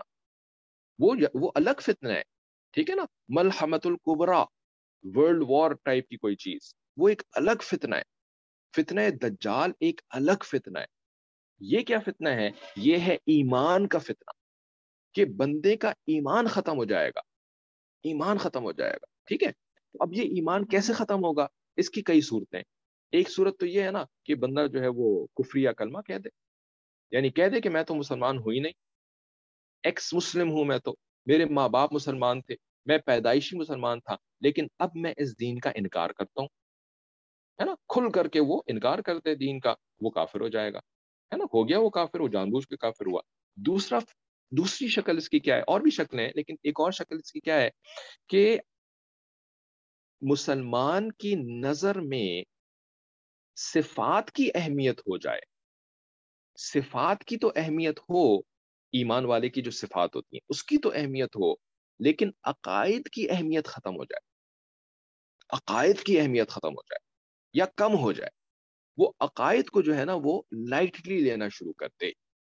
وہ الگ فتنہ ہے. ٹھیک ہے نا، ملحمت الکبریٰ، ورلڈ وار ٹائپ کی کوئی چیز، وہ ایک الگ فتنہ ہے. فتنہ دجال ایک الگ فتنہ ہے. یہ کیا فتنہ ہے؟ یہ ہے ایمان کا فتنہ، کہ بندے کا ایمان ختم ہو جائے گا، ایمان ختم ہو جائے گا. ٹھیک ہے، اب یہ ایمان کیسے ختم ہوگا؟ اس کی کئی صورتیں. ایک صورت تو یہ ہے نا کہ بندہ جو ہے وہ کفر یا کلمہ کہہ دے، یعنی کہہ دے کہ میں تو مسلمان ہوں ہی نہیں، ایکس مسلم ہوں، میں تو، میرے ماں باپ مسلمان تھے، میں پیدائشی مسلمان تھا، لیکن اب میں اس دین کا انکار کرتا ہوں، ہے نا، کھل کر کے وہ انکار کرتے دین کا، وہ کافر ہو جائے گا، ہے نا، ہو گیا وہ کافر، وہ جان بوجھ کے کافر ہوا. دوسری شکل اس کی کیا ہے؟ اور بھی شکلیں ہیں، لیکن ایک اور شکل اس کی کیا ہے کہ مسلمان کی نظر میں صفات کی اہمیت ہو جائے. صفات کی تو اہمیت ہو، ایمان والے کی جو صفات ہوتی ہیں اس کی تو اہمیت ہو، لیکن عقائد کی اہمیت ختم ہو جائے، عقائد کی اہمیت ختم ہو جائے یا کم ہو جائے، وہ عقائد کو جو ہے نا وہ لائٹلی لینا شروع کرتے.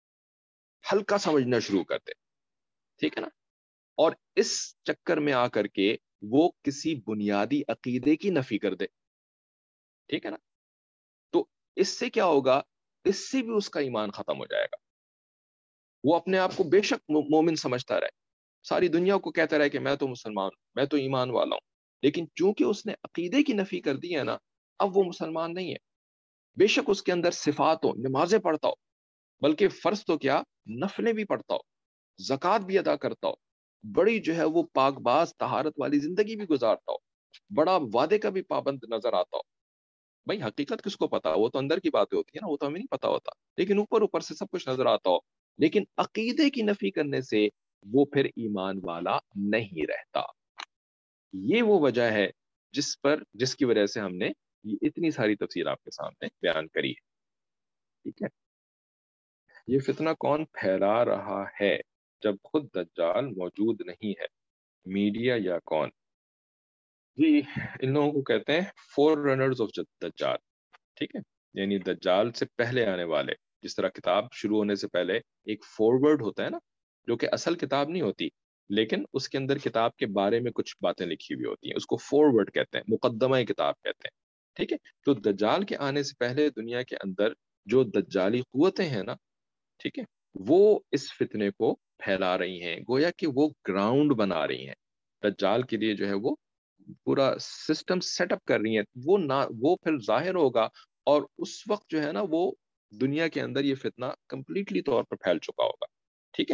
ہلکا سمجھنا شروع کر دے، ٹھیک ہے نا، اور اس چکر میں آ کر کے وہ کسی بنیادی عقیدے کی نفی کر دے، ٹھیک ہے نا، تو اس سے کیا ہوگا، اس سے بھی اس کا ایمان ختم ہو جائے گا. وہ اپنے آپ کو بے شک مومن سمجھتا رہے، ساری دنیا کو کہتا رہے کہ میں تو مسلمان ہوں، میں تو ایمان والا ہوں، لیکن چونکہ اس نے عقیدے کی نفی کر دی ہے نا، اب وہ مسلمان نہیں ہے. بے شک اس کے اندر صفات ہو، نمازیں پڑھتا ہو، بلکہ فرض تو کیا، نفلیں بھی پڑھتا ہو، زکوٰۃ بھی ادا کرتا ہو، بڑی جو ہے وہ پاک باز طہارت والی زندگی بھی گزارتا ہو، بڑا وعدے کا بھی پابند نظر آتا ہو. بھائی حقیقت کس کو پتا، وہ تو اندر کی باتیں ہوتی ہیں نا، وہ تو ہمیں نہیں پتا ہوتا، لیکن اوپر اوپر سے سب کچھ نظر آتا ہو. لیکن عقیدے کی نفی کرنے سے وہ پھر ایمان والا نہیں رہتا. یہ وہ وجہ ہے جس کی وجہ سے ہم نے یہ اتنی ساری تفصیل آپ کے سامنے بیان کری ہے. ٹھیک ہے، یہ فتنہ کون پھیلا رہا ہے جب خود دجال موجود نہیں ہے، میڈیا یا کون؟ جی، ان لوگوں کو کہتے ہیں فور رنرز آف دجال. ٹھیک ہے، یعنی دجال سے پہلے آنے والے. جس طرح کتاب شروع ہونے سے پہلے ایک فورورڈ ہوتا ہے نا، جو کہ اصل کتاب نہیں ہوتی، لیکن اس کے اندر کتاب کے بارے میں کچھ باتیں لکھی ہوئی ہوتی ہیں، اس کو فورورڈ کہتے ہیں، مقدمہ کتاب کہتے ہیں. ٹھیک ہے، تو دجال کے آنے سے پہلے دنیا کے اندر جو دجالی قوتیں ہیں نا، ٹھیک ہے، وہ اس فتنے کو پھیلا رہی ہیں، گویا کہ وہ گراؤنڈ بنا رہی ہیں دجال کے لیے، جو ہے وہ پورا سسٹم سیٹ اپ کر رہی ہیں. وہ پھر ظاہر ہوگا، اور اس وقت جو ہے نا وہ دنیا کے اندر یہ فتنہ کمپلیٹلی طور پر پھیل چکا ہوگا. ٹھیک ہے،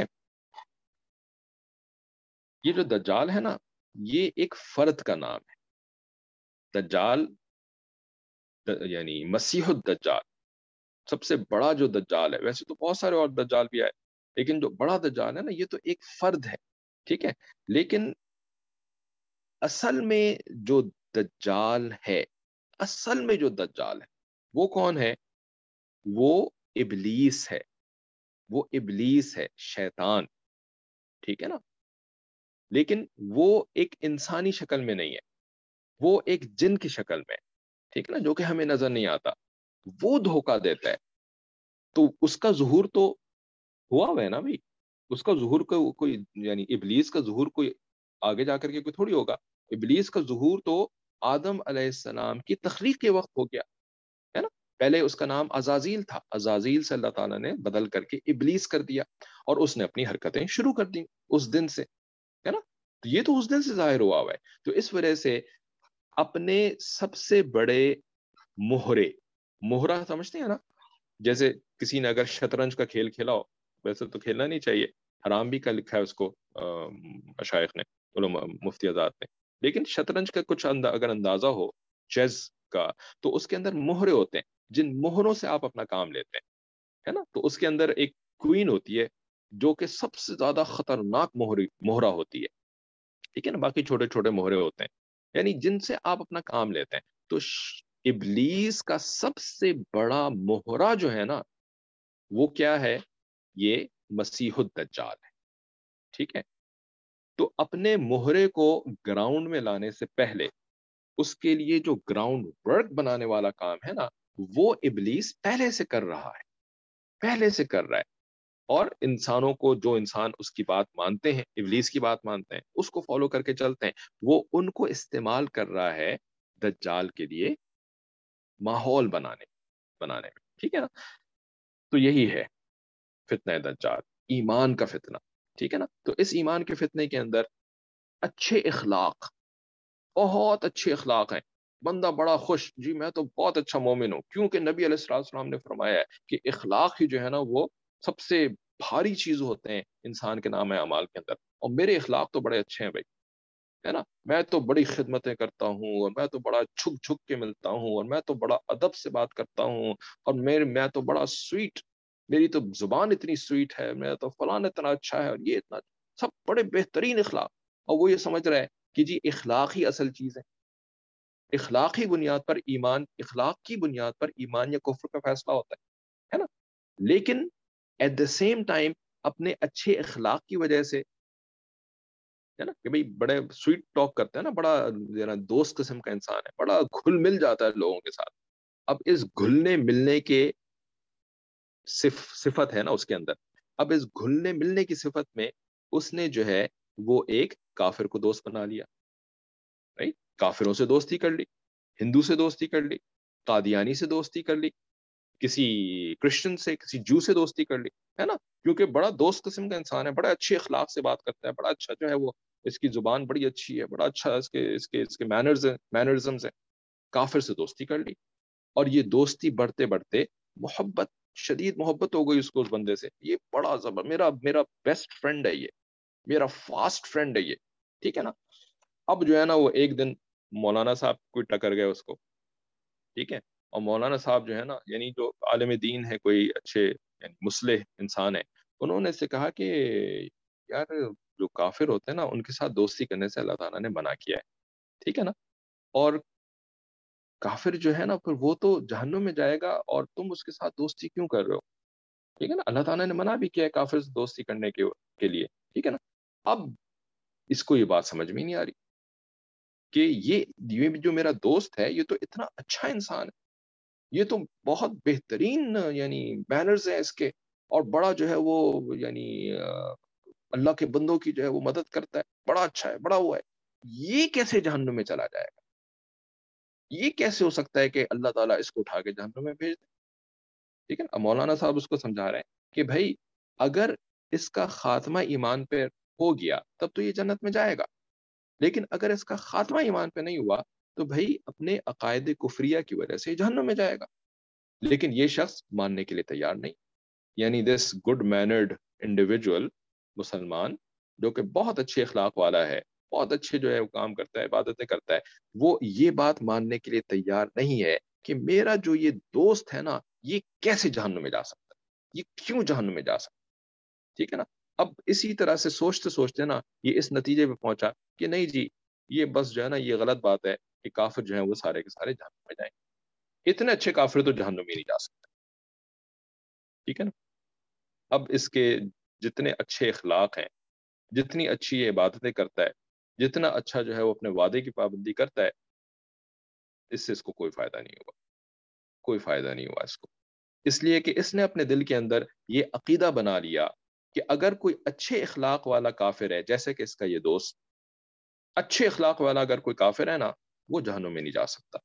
یہ جو دجال ہے نا، یہ ایک فرد کا نام ہے. دجال یعنی مسیح الدجال، سب سے بڑا جو دجال ہے. ویسے تو بہت سارے اور دجال بھی آئے، لیکن جو بڑا دجال ہے نا، یہ تو ایک فرد ہے. ٹھیک ہے، لیکن اصل میں جو دجال ہے، اصل میں جو دجال ہے وہ کون ہے؟ وہ ابلیس ہے. وہ ابلیس ہے، شیطان. ٹھیک ہے نا، لیکن وہ ایک انسانی شکل میں نہیں ہے، وہ ایک جن کی شکل میں. ٹھیک ہے نا، جو کہ ہمیں نظر نہیں آتا. وہ دھوکہ دیتا ہے. تو اس کا ظہور تو ہوا ہے نا بھائی، اس کا ظہور کوئی یعنی ابلیس کا ظہور کوئی آگے جا کر کے کوئی تھوڑی ہوگا. ابلیس کا ظہور تو آدم علیہ السلام کی تخلیق کے وقت ہو گیا ہے نا. پہلے اس کا نام عزازیل تھا، عزازیل سے اللہ تعالیٰ نے بدل کر کے ابلیس کر دیا، اور اس نے اپنی حرکتیں شروع کر دی اس دن سے، ہے نا. تو یہ تو اس دن سے ظاہر ہوا ہے. تو اس وجہ سے اپنے سب سے بڑے مہرہ سمجھتے ہیں نا، جیسے کسی نے اگر شطرنج کا کھیل کھیلا ہو، ویسے تو کھیلنا نہیں چاہیے، حرام بھی کا لکھا ہے اس کو مشائخ نے، علماء مفتی آزاد نے. لیکن شطرنج کا کچھ اگر اندازہ ہو، چیز کا، تو اس کے اندر مہرے ہوتے ہیں، جن مہروں سے آپ اپنا کام لیتے ہیں، ہے نا. تو اس کے اندر ایک کوئین ہوتی ہے جو کہ سب سے زیادہ خطرناک مہرہ ہوتی ہے. ٹھیک ہے نا، باقی چھوٹے چھوٹے مہرے ہوتے ہیں، یعنی جن سے آپ اپنا کام لیتے ہیں. تو ابلیس کا سب سے بڑا مہرہ جو ہے نا، وہ کیا ہے؟ یہ مسیح الدجال ہے. ٹھیک ہے، تو اپنے مہرے کو گراؤنڈ میں لانے سے پہلے اس کے لیے جو گراؤنڈ ورک بنانے والا کام ہے نا، وہ ابلیس پہلے سے کر رہا ہے، پہلے سے کر رہا ہے. اور انسانوں کو، جو انسان اس کی بات مانتے ہیں، ابلیس کی بات مانتے ہیں، اس کو فالو کر کے چلتے ہیں، وہ ان کو استعمال کر رہا ہے دجال کے لیے ماحول بنانے میں. ٹھیک ہے نا، تو یہی ہے فتنہ دجال، ایمان کا فتنہ. ٹھیک ہے نا، تو اس ایمان کے فتنے کے اندر اچھے اخلاق، بہت اچھے اخلاق ہیں. بندہ بڑا خوش، جی میں تو بہت اچھا مومن ہوں، کیونکہ نبی علیہ السلام نے فرمایا ہے کہ اخلاق ہی جو ہے نا وہ سب سے بھاری چیز ہوتے ہیں انسان کے نام اعمال کے اندر. اور میرے اخلاق تو بڑے اچھے ہیں بھائی، ہے نا. میں تو بڑی خدمتیں کرتا ہوں، اور میں تو بڑا جھک جھک کے ملتا ہوں، اور میں تو بڑا ادب سے بات کرتا ہوں، اور میں تو بڑا سویٹ، میری تو زبان اتنی سویٹ ہے، میں تو فلاں اتنا اچھا ہے، اور یہ اتنا، سب بڑے بہترین اخلاق. اور وہ یہ سمجھ رہا ہے کہ جی اخلاق ہی اصل چیز ہے، اخلاقی بنیاد پر ایمان، اخلاق کی بنیاد پر ایمان یا کفر کا فیصلہ ہوتا ہے نا. لیکن ایٹ دا سیم ٹائم اپنے اچھے اخلاق کی وجہ سے، ہے نا، کہ بھئی بڑے سویٹ ٹاک کرتے ہیں نا، بڑا دوست قسم کا انسان ہے، بڑا گھل مل جاتا ہے لوگوں کے ساتھ. اب اس گھلنے ملنے کے صفت ہے نا اس کے اندر، اب اس گھلنے ملنے کی صفت میں اس نے جو ہے وہ ایک کافر کو دوست بنا لیا، رائٹ؟ کافروں سے دوستی کر لی، ہندو سے دوستی کر لی، قادیانی سے دوستی کر لی، کسی کرسچن سے، کسی جو سے دوستی کر لی، ہے نا؟ کیونکہ بڑا دوست قسم کا انسان ہے، بڑا اچھے اخلاق سے بات کرتا ہے، بڑا اچھا جو ہے وہ، اس کی زبان بڑی اچھی ہے، بڑا اچھا اس کے مینرزمز ہیں، کافر سے دوستی کر لی، اور یہ دوستی بڑھتے بڑھتے محبت، شدید محبت ہو گئی اس کو اس بندے سے، یہ بڑا میرا بیسٹ فرینڈ ہے، یہ میرا فاسٹ فرینڈ ہے یہ، ٹھیک ہے نا؟ اب جو ہے نا وہ ایک دن مولانا صاحب کوئی ٹکر گئے اس کو، ٹھیک ہے؟ اور مولانا صاحب جو ہے نا، یعنی جو عالم دین ہے، کوئی اچھے یعنی مصلح انسان ہے، انہوں نے سے کہا کہ یار جو کافر ہوتے ہیں نا ان کے ساتھ دوستی کرنے سے اللہ تعالیٰ نے منع کیا ہے، ٹھیک ہے نا؟ اور کافر جو ہے نا پھر وہ تو جہنم میں جائے گا، اور تم اس کے ساتھ دوستی کیوں کر رہے ہو؟ ٹھیک ہے نا؟ اللہ تعالیٰ نے منع بھی کیا ہے کافر سے دوستی کرنے کے لیے، ٹھیک ہے نا؟ اب اس کو یہ بات سمجھ میں نہیں آ رہی کہ یہ جو میرا دوست ہے یہ تو اتنا اچھا انسان ہے، یہ تو بہت بہترین یعنی مینرز ہیں اس کے، اور بڑا جو ہے وہ یعنی اللہ کے بندوں کی جو ہے وہ مدد کرتا ہے، بڑا اچھا ہے، بڑا وہ ہے، یہ کیسے جہنم میں چلا جائے گا؟ یہ کیسے ہو سکتا ہے کہ اللہ تعالیٰ اس کو اٹھا کے جہنم میں بھیج دے؟ ٹھیک ہے نا؟ مولانا صاحب اس کو سمجھا رہے ہیں کہ بھائی اگر اس کا خاتمہ ایمان پہ ہو گیا تب تو یہ جنت میں جائے گا، لیکن اگر اس کا خاتمہ ایمان پہ نہیں ہوا تو بھائی اپنے عقائد کفریہ کی وجہ سے جہنم میں جائے گا، لیکن یہ شخص ماننے کے لیے تیار نہیں، یعنی دس گڈ مینرڈ انڈیویجول مسلمان جو کہ بہت اچھے اخلاق والا ہے، بہت اچھے جو ہے وہ کام کرتا ہے، عبادتیں کرتا ہے، وہ یہ بات ماننے کے لیے تیار نہیں ہے کہ میرا جو یہ دوست ہے نا یہ کیسے جہنم میں جا سکتا ہے، یہ کیوں جہنم میں جا سکتا ہے، ٹھیک ہے نا؟ اب اسی طرح سے سوچتے سوچتے نا یہ اس نتیجے پہ پہنچا کہ نہیں جی یہ بس جو ہے نا یہ غلط بات ہے کہ کافر جو ہے وہ سارے کے سارے جہنم میں جائیں گے، اتنے اچھے کافر تو جہنم میں نہیں جا سکتے، ٹھیک ہے نا؟ اب اس کے جتنے اچھے اخلاق ہیں، جتنی اچھی یہ عبادتیں کرتا ہے، جتنا اچھا جو ہے وہ اپنے وعدے کی پابندی کرتا ہے، اس سے اس کو کوئی فائدہ نہیں ہوا، کوئی فائدہ نہیں ہوا اس کو، اس لیے کہ اس نے اپنے دل کے اندر یہ عقیدہ بنا لیا کہ اگر کوئی اچھے اخلاق والا کافر ہے، جیسے کہ اس کا یہ دوست اچھے اخلاق والا اگر کوئی کافر ہے نا وہ جہنم میں نہیں جا سکتا،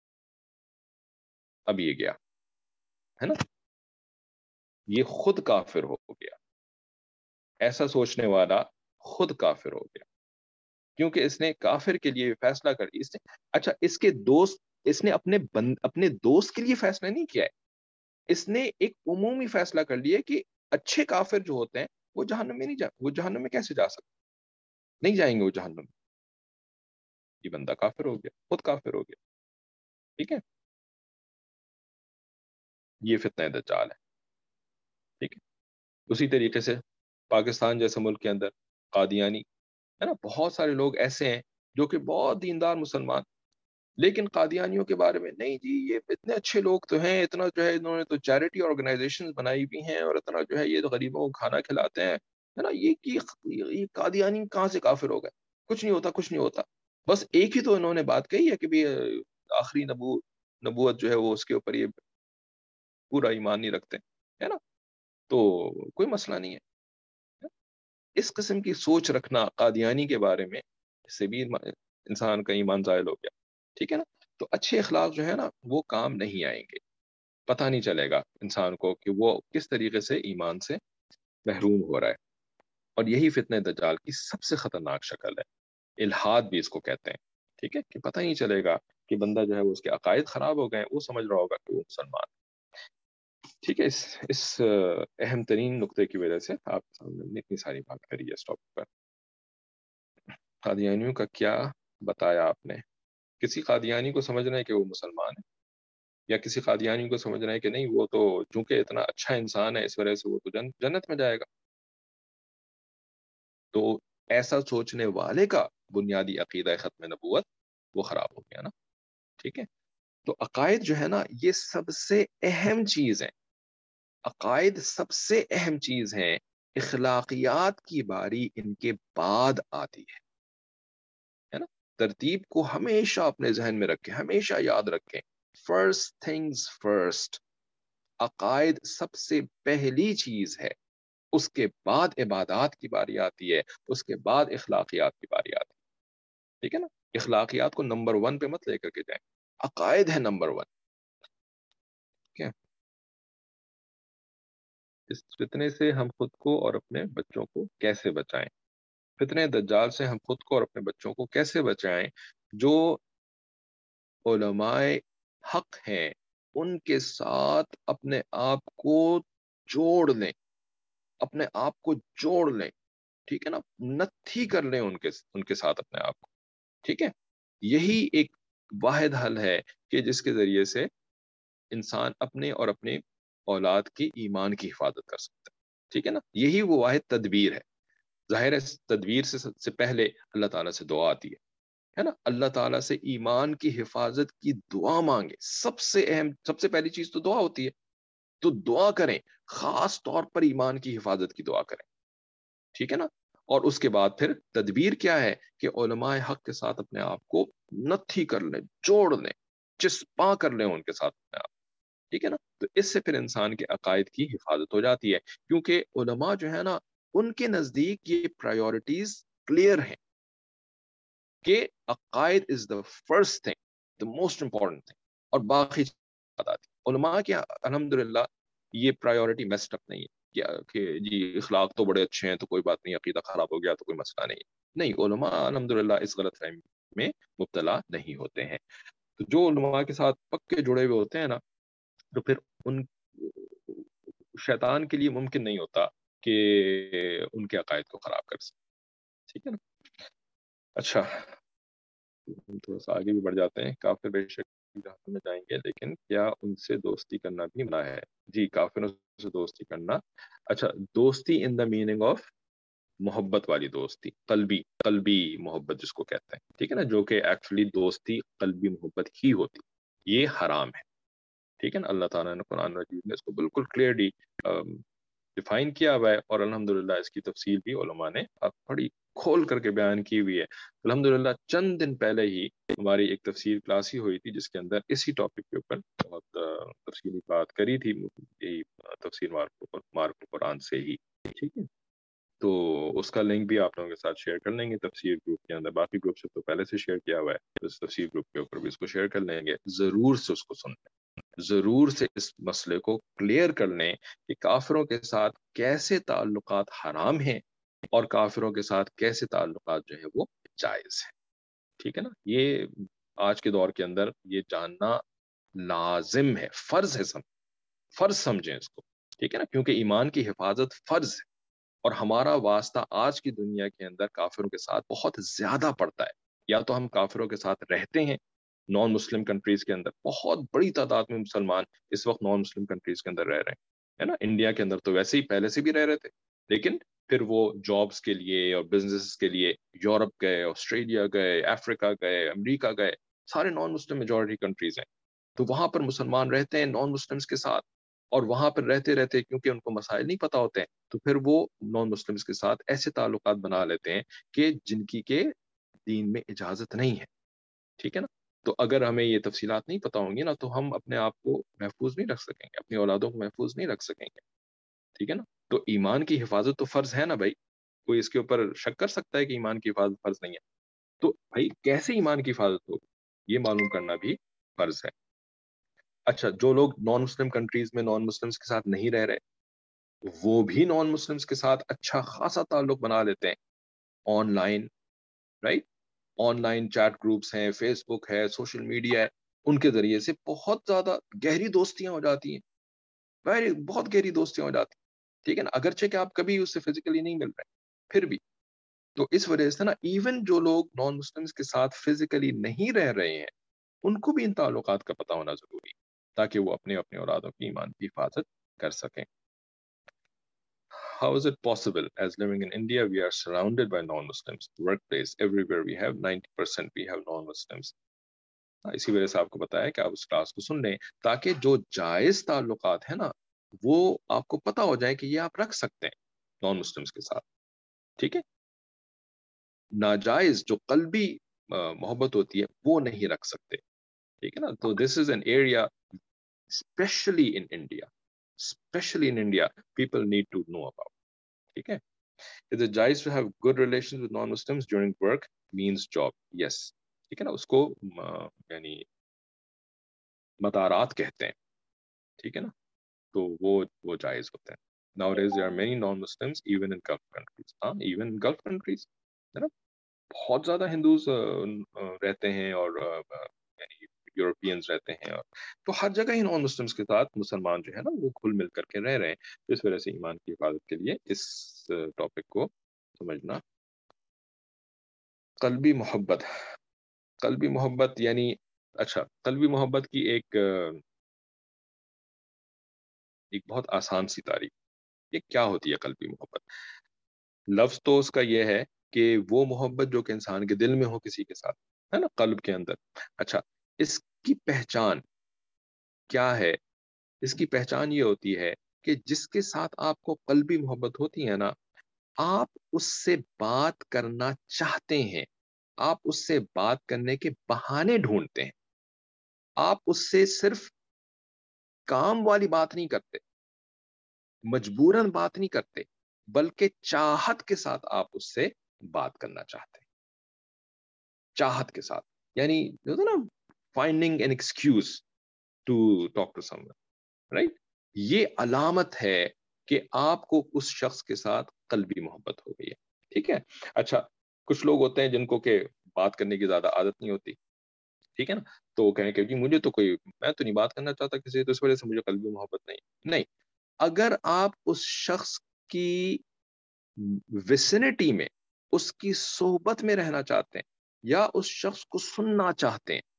اب یہ گیا ہے نا، یہ خود کافر ہو گیا، ایسا سوچنے والا خود کافر ہو گیا، کیونکہ اس نے کافر کے لیے فیصلہ کر لیا، اس نے اچھا اس کے دوست، اس نے اپنے دوست کے لیے فیصلہ نہیں کیا ہے، اس نے ایک عمومی فیصلہ کر لیا کہ اچھے کافر جو ہوتے ہیں وہ جہنم میں نہیں وہ جہنم میں کیسے جا سکتے، نہیں جائیں گے وہ جہنم میں، یہ بندہ کافر ہو گیا، خود کافر ہو گیا، ٹھیک ہے؟ یہ فتنہ دجال ہے، ٹھیک ہے؟ اسی طریقے سے پاکستان جیسے ملک کے اندر قادیانی ہے نا، بہت سارے لوگ ایسے ہیں جو کہ بہت دیندار مسلمان، لیکن قادیانیوں کے بارے میں نہیں جی یہ اتنے اچھے لوگ تو ہیں، اتنا جو ہے انہوں نے تو چیریٹی آرگنائزیشن بنائی ہوئی ہیں، اور اتنا جو ہے یہ تو غریبوں کو کھانا کھلاتے ہیں، ہے نا؟ یہ قادیانی کہاں سے کافر ہو گئے؟ کچھ نہیں ہوتا، کچھ نہیں ہوتا، بس ایک ہی تو انہوں نے بات کہی ہے کہ بھی آخری نبوت جو ہے وہ اس کے اوپر یہ پورا ایمان نہیں رکھتے، ہے نا؟ تو کوئی مسئلہ نہیں ہے، اس قسم کی سوچ رکھنا قادیانی کے بارے میں، اس سے بھی انسان کا ایمان زائل ہو گیا، ٹھیک ہے نا؟ تو اچھے اخلاق جو ہے نا وہ کام نہیں آئیں گے، پتہ نہیں چلے گا انسان کو کہ وہ کس طریقے سے ایمان سے محروم ہو رہا ہے، اور یہی فتنہ دجال کی سب سے خطرناک شکل ہے، الحاد بھی اس کو کہتے ہیں، ٹھیک ہے؟ کہ پتہ نہیں چلے گا کہ بندہ جو ہے وہ اس کے عقائد خراب ہو گئے، وہ سمجھ رہا ہوگا کہ وہ مسلمان، ٹھیک ہے؟ اس اہم ترین نقطے کی وجہ سے آپ نے اتنی ساری بات کری ہے اس ٹاپک پر۔ قادیانیوں کا کیا بتایا آپ نے؟ کسی قادیانی کو سمجھنا ہے کہ وہ مسلمان ہے، یا کسی قادیانی کو سمجھنا ہے کہ نہیں وہ تو چونکہ اتنا اچھا انسان ہے اس وجہ سے وہ تو جنت میں جائے گا، تو ایسا سوچنے والے کا بنیادی عقیدہ ختم نبوت وہ خراب ہو گیا نا، ٹھیک ہے؟ تو عقائد جو ہے نا یہ سب سے اہم چیز ہے، عقائد سب سے اہم چیز ہے، اخلاقیات کی باری ان کے بعد آتی ہے نا؟ ترتیب کو ہمیشہ اپنے ذہن میں رکھیں، ہمیشہ یاد رکھیں، فرسٹ تھنگز فرسٹ، عقائد سب سے پہلی چیز ہے، اس کے بعد عبادات کی باری آتی ہے، اس کے بعد اخلاقیات کی باری آتی ہے، ٹھیک ہے نا؟ اخلاقیات کو نمبر 1 پہ مت لے کر کے جائیں، عقائد ہے نمبر 1، ٹھیک ہے؟ اس فتنے سے ہم خود کو اور اپنے بچوں کو کیسے بچائیں؟ فتنے دجال سے ہم خود کو اور اپنے بچوں کو کیسے بچائیں؟ جو علماء حق ہیں ان کے ساتھ اپنے آپ کو جوڑ لیں، اپنے آپ کو جوڑ لیں، ٹھیک ہے نا؟ نتھی کر لیں ان کے ساتھ اپنے آپ کو، ٹھیک ہے؟ یہی ایک واحد حل ہے کہ جس کے ذریعے سے انسان اپنے اور اپنے اولاد کی ایمان کی حفاظت کر سکتا ہے، ٹھیک ہے نا؟ یہی وہ واحد تدبیر ہے۔ ظاہر ہے تدبیر سے پہلے اللہ تعالیٰ سے دعا آتی ہے نا؟ اللہ تعالیٰ سے ایمان کی حفاظت کی دعا مانگے، سب سے اہم، سب سے پہلی چیز تو دعا ہوتی ہے، تو دعا کریں، خاص طور پر ایمان کی حفاظت کی دعا کریں، ٹھیک ہے نا؟ اور اس کے بعد پھر تدبیر کیا ہے کہ علماء حق کے ساتھ اپنے آپ کو نتھی کر لیں، جوڑ لیں، چسپاں کر لیں ان کے ساتھ اپنے آپ، ٹھیک ہے نا؟ تو اس سے پھر انسان کے عقائد کی حفاظت ہو جاتی ہے، کیونکہ علماء جو ہے نا ان کے نزدیک یہ پرائیورٹیز کلیئر ہیں کہ عقائد is the first thing, the most important thing, اور باقی چیزیں آتی ہیں۔ علماء کی الحمدللہ یہ پرائیورٹی میسڈ اپ نہیں ہے کہ جی اخلاق تو بڑے اچھے ہیں تو کوئی بات نہیں، عقیدہ خراب ہو گیا تو کوئی مسئلہ نہیں ہے، نہیں، علماء الحمدللہ اس غلط فہمی میں مبتلا نہیں ہوتے ہیں۔ تو جو علماء کے ساتھ پکے جڑے ہوئے ہوتے ہیں نا، تو پھر ان شیطان کے لیے ممکن نہیں ہوتا کہ ان کے عقائد کو خراب کر سکے، ٹھیک ہے نا؟ اچھا، ہم تھوڑا سا آگے بھی بڑھ جاتے ہیں۔ کافر بے شک جہنم میں جائیں گے لیکن کیا ان سے دوستی کرنا بھی منع ہے؟ جی، کافروں سے دوستی کرنا، اچھا، دوستی ان دا میننگ آف محبت والی دوستی، قلبی محبت جس کو کہتے ہیں، ٹھیک ہے نا؟ جو کہ ایکچولی دوستی قلبی محبت ہی ہوتی، یہ حرام ہے، ٹھیک ہے نا؟ اللہ تعالیٰ نے قرآن مجید میں اس کو بالکل کلیئرلی ڈیفائن کیا ہوا ہے، اور الحمدللہ اس کی تفصیل بھی علماء نے بڑی کھول کر کے بیان کی ہوئی ہے۔ الحمدللہ چند دن پہلے ہی ہماری ایک تفسیر کلاس ہی ہوئی تھی جس کے اندر اسی ٹاپک کے اوپر بہت تفصیلی بات کری تھی، یہی تفسیر مارک قرآن سے ہی، ٹھیک ہے؟ تو اس کا لنک بھی آپ لوگوں کے ساتھ شیئر کر لیں گے تفسیر گروپ کے اندر، باقی گروپ سے تو پہلے سے شیئر کیا ہوا ہے، اس تفسیر گروپ کے اوپر بھی اس کو شیئر کر لیں گے، ضرور سے اس کو سن لیں، ضرور سے اس مسئلے کو کلیئر کر لیں کہ کافروں کے ساتھ کیسے تعلقات حرام ہیں اور کافروں کے ساتھ کیسے تعلقات جو ہے وہ جائز ہیں، ٹھیک ہے نا؟ یہ آج کے دور کے اندر یہ جاننا لازم ہے، فرض ہے، فرض سمجھیں اس کو، ٹھیک ہے نا؟ کیونکہ ایمان کی حفاظت فرض ہے، اور ہمارا واسطہ آج کی دنیا کے اندر کافروں کے ساتھ بہت زیادہ پڑتا ہے، یا تو ہم کافروں کے ساتھ رہتے ہیں نان مسلم کنٹریز کے اندر، بہت بڑی تعداد میں مسلمان اس وقت نان مسلم کنٹریز کے اندر رہ رہے ہیں نا؟ انڈیا کے اندر تو ویسے ہی پہلے سے بھی رہ رہے تھے، لیکن پھر وہ جابس کے لیے اور بزنس کے لیے یورپ گئے، آسٹریلیا گئے، افریقہ گئے، امریکہ گئے، سارے نان مسلم میجورٹی کنٹریز ہیں، تو وہاں پر مسلمان رہتے ہیں نان مسلمس کے ساتھ، اور وہاں پر رہتے رہتے کیونکہ ان کو مسائل نہیں پتہ ہوتے ہیں تو پھر وہ نان مسلمس کے ساتھ ایسے تعلقات بنا لیتے ہیں کہ جن کی کے دین میں اجازت نہیں ہے، ٹھیک ہے نا؟ تو اگر ہمیں یہ تفصیلات نہیں پتہ ہوں گی نا تو ہم اپنے آپ کو محفوظ نہیں رکھ سکیں گے، اپنی اولادوں کو محفوظ نہیں رکھ سکیں گے، ٹھیک ہے نا؟ تو ایمان کی حفاظت تو فرض ہے نا بھائی، کوئی اس کے اوپر شک کر سکتا ہے کہ ایمان کی حفاظت فرض نہیں ہے؟ تو بھائی کیسے ایمان کی حفاظت ہوگی یہ معلوم کرنا بھی فرض ہے۔ اچھا، جو لوگ نان مسلم کنٹریز میں نان مسلمس کے ساتھ نہیں رہ رہے، وہ بھی نان مسلمس کے ساتھ اچھا خاصا تعلق بنا لیتے ہیں online, right? Online chat groups ہیں، فیس بک ہے، سوشل میڈیا ہے، ان کے ذریعے سے بہت زیادہ گہری دوستیاں ہو جاتی ہیں، بہت گہری دوستیاں ہو جاتی ہیں، ٹھیک ہے نا؟ اگرچہ کہ آپ کبھی اس سے فزیکلی نہیں مل رہے پھر بھی، تو اس وجہ سے نا ایون جو لوگ نان مسلمس کے ساتھ فزیکلی نہیں رہ رہے ہیں ان کو بھی ان تعلقات کا پتہ ہونا ضروری ہے تاکہ وہ اپنے اولادوں کی ایمان کی حفاظت کر سکیں۔ How is it possible? As living in India, we are surrounded by non-Muslims. Workplace, everywhere we have 90% we have non-Muslims. اسی وجہ سے آپ کو بتایا کہ آپ اس کلاس کو سن لیں تاکہ جو جائز تعلقات ہیں نا وہ آپ کو پتہ ہو جائے کہ یہ آپ رکھ سکتے ہیں نان مسلمس کے ساتھ، ٹھیک ہے؟ ناجائز جو قلبی محبت ہوتی ہے وہ نہیں رکھ سکتے، ٹھیک ہے نا؟ تو this is an area especially in India, people need to know about. ٹھیک ہے. Is it jais to have good relations with non-Muslims during work means job? Yes. ٹھیک ہے نا, اس کو یعنی مدارات کہتے ہیں, ٹھیک ہے نا, تو وہ جائز ہوتے ہیں. Nowadays there are many non-Muslims even in Gulf countries. ہاں, even in Gulf countries ہے نا, بہت زیادہ ہندوز رہتے ہیں اور یعنی یورپینز رہتے ہیں, اور تو ہر جگہ ہی نان مسلمس کے ساتھ مسلمان جو ہے نا وہ گھل مل کر کے رہ رہے ہیں. تو اس وجہ سے ایمان کی حفاظت کے لیے اس ٹاپک کو سمجھنا. قلبی محبت, قلبی محبت یعنی اچھا, قلبی محبت کی ایک بہت آسان سی تعریف. یہ کیا ہوتی ہے قلبی محبت؟ لفظ تو اس کا یہ ہے کہ وہ محبت جو کہ انسان کے دل میں ہو کسی کے ساتھ, ہے نا, قلب کے اندر. اچھا, اس کی پہچان کیا ہے؟ اس کی پہچان یہ ہوتی ہے کہ جس کے ساتھ آپ کو قلبی محبت ہوتی ہے نا, آپ اس سے بات کرنا چاہتے ہیں, آپ اس سے بات کرنے کے بہانے ڈھونڈتے ہیں, آپ اس سے صرف کام والی بات نہیں کرتے, مجبوراً بات نہیں کرتے, بلکہ چاہت کے ساتھ آپ اس سے بات کرنا چاہتے ہیں, چاہت کے ساتھ. یعنی نا finding an excuse to talk to someone, right. یہ علامت ہے کہ آپ کو اس شخص کے ساتھ قلبی محبت ہو گئی ہے. ٹھیک ہے. اچھا, کچھ لوگ ہوتے ہیں جن کو کہ بات کرنے کی زیادہ عادت نہیں ہوتی, ٹھیک ہے نا, تو وہ کہیں کہ جی مجھے تو کوئی, میں تو نہیں بات کرنا چاہتا کسی سے, تو اس وجہ سے مجھے قلبی محبت نہیں. اگر آپ اس شخص کی ویسینٹی میں, اس کی صحبت میں رہنا چاہتے ہیں, یا اس شخص کو سننا چاہتے ہیں,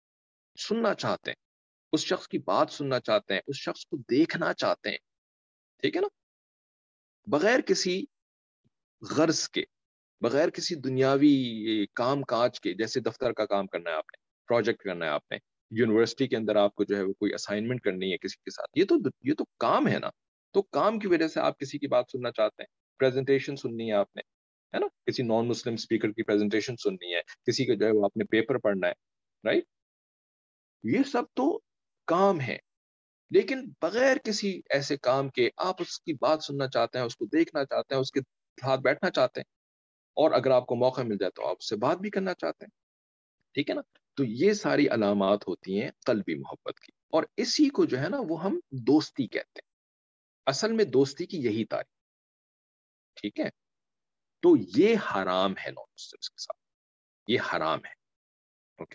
اس شخص کی بات سننا چاہتے ہیں, اس شخص کو دیکھنا چاہتے ہیں, ٹھیک ہے نا, بغیر کسی غرض کے, بغیر کسی دنیاوی کام کاج کے, جیسے دفتر کا کام کرنا ہے آپ نے, پروجیکٹ کرنا ہے آپ نے, یونیورسٹی کے اندر آپ کو جو ہے وہ کوئی اسائنمنٹ کرنی ہے کسی کے ساتھ, یہ تو کام ہے نا. تو کام کی وجہ سے آپ کسی کی بات سننا چاہتے ہیں, پریزنٹیشن سننی ہے آپ نے, ہے نا, کسی نان مسلم اسپیکر کی پریزنٹیشن سننی ہے, کسی کا جو ہے وہ آپ نے پیپر پڑھنا ہے, رائٹ. یہ سب تو کام ہے, لیکن بغیر کسی ایسے کام کے آپ اس کی بات سننا چاہتے ہیں, اس کو دیکھنا چاہتے ہیں, اس کے ساتھ بیٹھنا چاہتے ہیں, اور اگر آپ کو موقع مل جائے تو آپ اس سے بات بھی کرنا چاہتے ہیں, ٹھیک ہے نا. تو یہ ساری علامات ہوتی ہیں قلبی محبت کی, اور اسی کو جو ہے نا وہ ہم دوستی کہتے ہیں. اصل میں دوستی کی یہی تعریف, ٹھیک ہے. تو یہ حرام ہے نان مسلمس کے ساتھ, یہ حرام ہے, اوکے.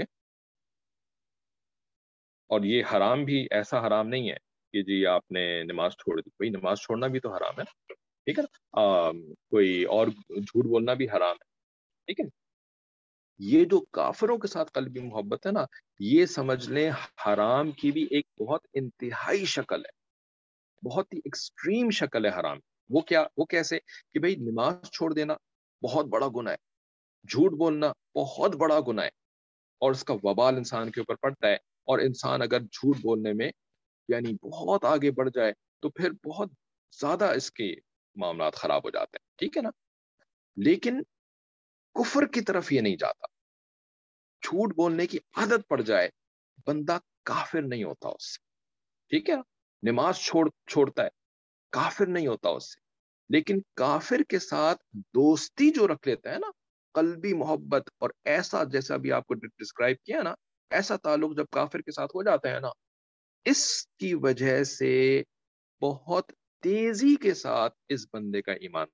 اور یہ حرام بھی ایسا حرام نہیں ہے کہ جی آپ نے نماز چھوڑ دی, بھائی نماز چھوڑنا بھی تو حرام ہے, ٹھیک ہے نا, کوئی اور جھوٹ بولنا بھی حرام ہے, ٹھیک ہے. یہ جو کافروں کے ساتھ قلبی محبت ہے نا, یہ سمجھ لیں حرام کی بھی ایک بہت انتہائی شکل ہے, بہت ہی ایکسٹریم شکل ہے حرام. وہ کیسے کہ بھئی نماز چھوڑ دینا بہت بڑا گناہ ہے, جھوٹ بولنا بہت بڑا گناہ ہے, اور اس کا وبال انسان کے اوپر پڑتا ہے, اور انسان اگر جھوٹ بولنے میں یعنی بہت آگے بڑھ جائے تو پھر بہت زیادہ اس کے معاملات خراب ہو جاتے ہیں, ٹھیک ہے نا. لیکن کفر کی طرف یہ نہیں جاتا. جھوٹ بولنے کی عادت پڑ جائے, بندہ کافر نہیں ہوتا اس سے, ٹھیک ہے. نماز چھوڑتا ہے, کافر نہیں ہوتا اس سے. لیکن کافر کے ساتھ دوستی جو رکھ لیتا ہے نا, قلبی محبت, اور ایسا جیسا ابھی آپ کو ڈسکرائب کیا نا, ایسا تعلق جب کافر کے ساتھ ہو جاتا ہے نا, اس کی وجہ سے بہت تیزی کے ساتھ اس بندے کا ایمان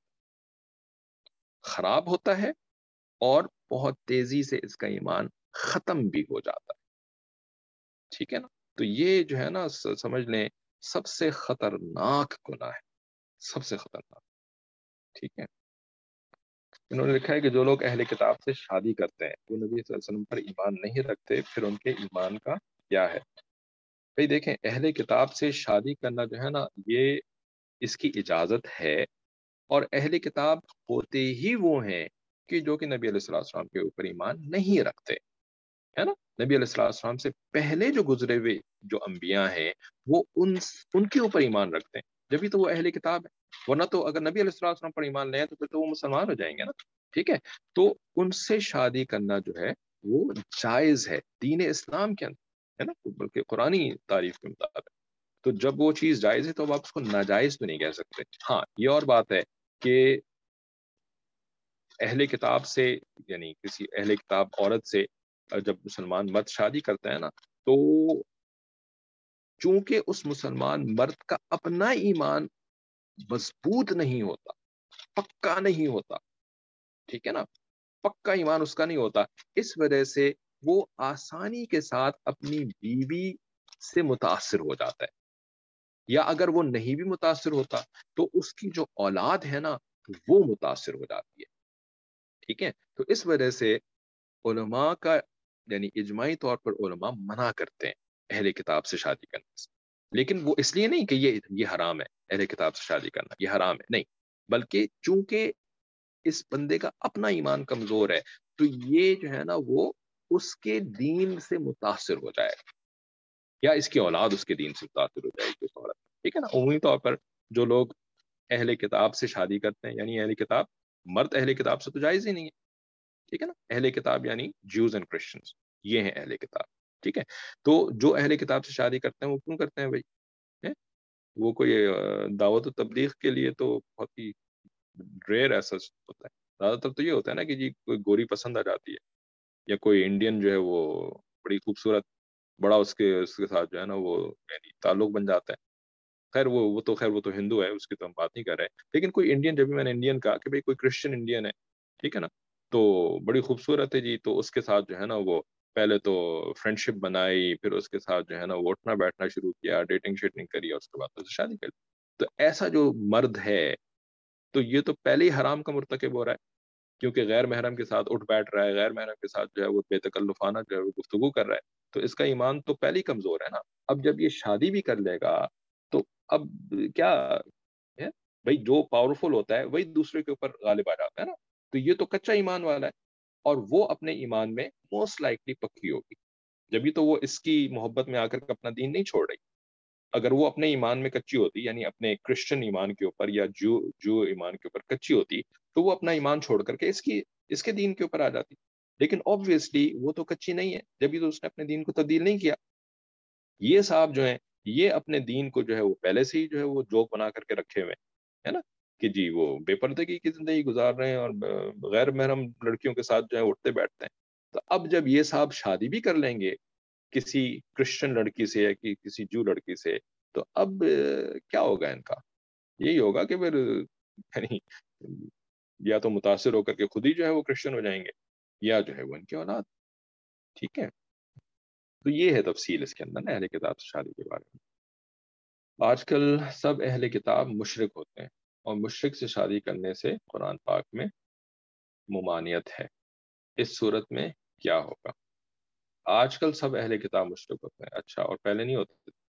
خراب ہوتا ہے, اور بہت تیزی سے اس کا ایمان ختم بھی ہو جاتا ہے, ٹھیک ہے نا. تو یہ جو ہے نا سمجھ لیں سب سے خطرناک گناہ ہے, سب سے خطرناک, ٹھیک ہے. انہوں نے لکھا ہے کہ جو لوگ اہل کتاب سے شادی کرتے ہیں وہ نبی صلی اللہ علیہ وسلم پر ایمان نہیں رکھتے, پھر ان کے ایمان کا کیا ہے؟ بھئی دیکھیں, اہل کتاب سے شادی کرنا جو ہے نا, یہ اس کی اجازت ہے, اور اہل کتاب ہوتے ہی وہ ہیں کہ جو کہ نبی علیہ السلام کے اوپر ایمان نہیں رکھتے, ہے نا. نبی علیہ السلام سے پہلے جو گزرے ہوئے جو انبیاء ہیں وہ ان کے اوپر ایمان رکھتے ہیں, جبھی تو وہ اہل کتاب ہے. ورنہ تو اگر نبی علیہ السلام پر ایمان لے تو پھر تو وہ مسلمان ہو جائیں گے نا, ٹھیک ہے. تو ان سے شادی کرنا جو ہے وہ جائز ہے دین اسلام کے اندر, ہے نا, بلکہ قرآنی تعریف کے مطابق. تو جب وہ چیز جائز ہے تو اب آپ اس کو ناجائز تو نہیں کہہ سکتے. ہاں یہ اور بات ہے کہ اہل کتاب سے یعنی کسی اہل کتاب عورت سے جب مسلمان مرد شادی کرتا ہے نا تو چونکہ اس مسلمان مرد کا اپنا ایمان مضبوط نہیں ہوتا، پکا نہیں ہوتا، ٹھیک ہے نا، پکا ایمان اس کا نہیں ہوتا، اس وجہ سے وہ آسانی کے ساتھ اپنی بیوی سے متاثر ہو جاتا ہے، یا اگر وہ نہیں بھی متاثر ہوتا تو اس کی جو اولاد ہے نا وہ متاثر ہو جاتی ہے. ٹھیک ہے، تو اس وجہ سے علماء کا یعنی اجماعی طور پر علماء منع کرتے ہیں اہل کتاب سے شادی کرنے سے. لیکن وہ اس لیے نہیں کہ یہ حرام ہے اہل کتاب سے شادی کرنا، یہ حرام ہے نہیں، بلکہ چونکہ اس بندے کا اپنا ایمان کمزور ہے تو یہ جو ہے نا وہ اس کے دین سے متاثر ہو جائے گا، یا اس کی اولاد اس کے دین سے متاثر ہو جائے گی اس عورت. ٹھیک ہے نا، عمومی طور پر جو لوگ اہل کتاب سے شادی کرتے ہیں یعنی اہل کتاب، مرد اہل کتاب سے تو جائز ہی نہیں ہے. ٹھیک ہے نا، اہل کتاب یعنی جیوز اینڈ کرسچنز، یہ ہیں اہل کتاب. ٹھیک ہے، تو جو اہل کتاب سے شادی کرتے ہیں وہ کیوں کرتے ہیں بھائی؟ وہ کوئی دعوت و تبلیغ کے لیے تو بہت ہی ریئر ایسا ہوتا ہے. زیادہ تر تو یہ ہوتا ہے نا کہ جی کوئی گوری پسند آ جاتی ہے، یا کوئی انڈین جو ہے وہ بڑی خوبصورت، بڑا اس کے ساتھ جو ہے نا وہ یعنی تعلق بن جاتا ہے. خیر وہ تو ہندو ہے، اس کی تو ہم بات نہیں کر رہے. لیکن کوئی انڈین، جب بھی میں نے انڈین کہا کہ بھائی کوئی کرسچن انڈین ہے، ٹھیک ہے نا، تو بڑی خوبصورت ہے جی، تو اس کے ساتھ جو ہے نا وہ پہلے تو فرینڈ شپ بنائی، پھر اس کے ساتھ جو ہے نا وہ اٹھنا بیٹھنا شروع کیا، ڈیٹنگ شیٹنگ کری، اور اس کے بعد تو شادی کری. تو ایسا جو مرد ہے تو یہ تو پہلے ہی حرام کا مرتکب ہو رہا ہے، کیونکہ غیر محرم کے ساتھ اٹھ بیٹھ رہا ہے، غیر محرم کے ساتھ جو ہے وہ بے تکلفانہ جو ہے وہ گفتگو کر رہا ہے، تو اس کا ایمان تو پہلے ہی کمزور ہے نا. اب جب یہ شادی بھی کر لے گا تو اب کیا ہے بھائی، جو پاورفل ہوتا ہے وہی دوسرے کے اوپر غالب آ جاتا ہے نا. تو یہ تو کچا ایمان والا ہے، اور وہ اپنے ایمان میں موسٹ لائکلی پکی ہوگی، جبھی تو وہ اس کی محبت میں آ کر اپنا دین نہیں چھوڑ رہی. اگر وہ اپنے ایمان میں کچی ہوتی، یعنی اپنے کرسچن ایمان کے اوپر یا جو ایمان کے اوپر کچی ہوتی، تو وہ اپنا ایمان چھوڑ کر کے اس کے دین کے اوپر آ جاتی. لیکن obviously وہ تو کچی نہیں ہے، جبھی تو اس نے اپنے دین کو تبدیل نہیں کیا. یہ صاحب جو ہیں یہ اپنے دین کو جو ہے وہ پہلے سے ہی جو ہے وہ جوک بنا کر کے رکھے ہوئے ہے نا، کہ جی وہ بے پردگی کی زندگی گزار رہے ہیں اور غیر محرم لڑکیوں کے ساتھ جو ہے اٹھتے بیٹھتے ہیں. تو اب جب یہ صاحب شادی بھی کر لیں گے کسی کرسچن لڑکی سے یا کسی جو لڑکی سے، تو اب کیا ہوگا ان کا؟ یہی ہوگا کہ پھر یعنی یا تو متاثر ہو کر کے خود ہی جو ہے وہ کرسچن ہو جائیں گے، یا جو ہے وہ ان کی اولاد. ٹھیک ہے، تو یہ ہے تفصیل اس کے اندر نا اہل کتاب سے شادی کے بارے میں. آج کل سب اہل کتاب مشرک ہوتے ہیں، اور مشرک سے شادی کرنے سے قرآن پاک میں ممانعت ہے. اس صورت میں کیا ہوگا؟ آج کل سب اہل کتاب مشرک ہوتے ہیں، اچھا، اور پہلے نہیں ہوتے تھے؟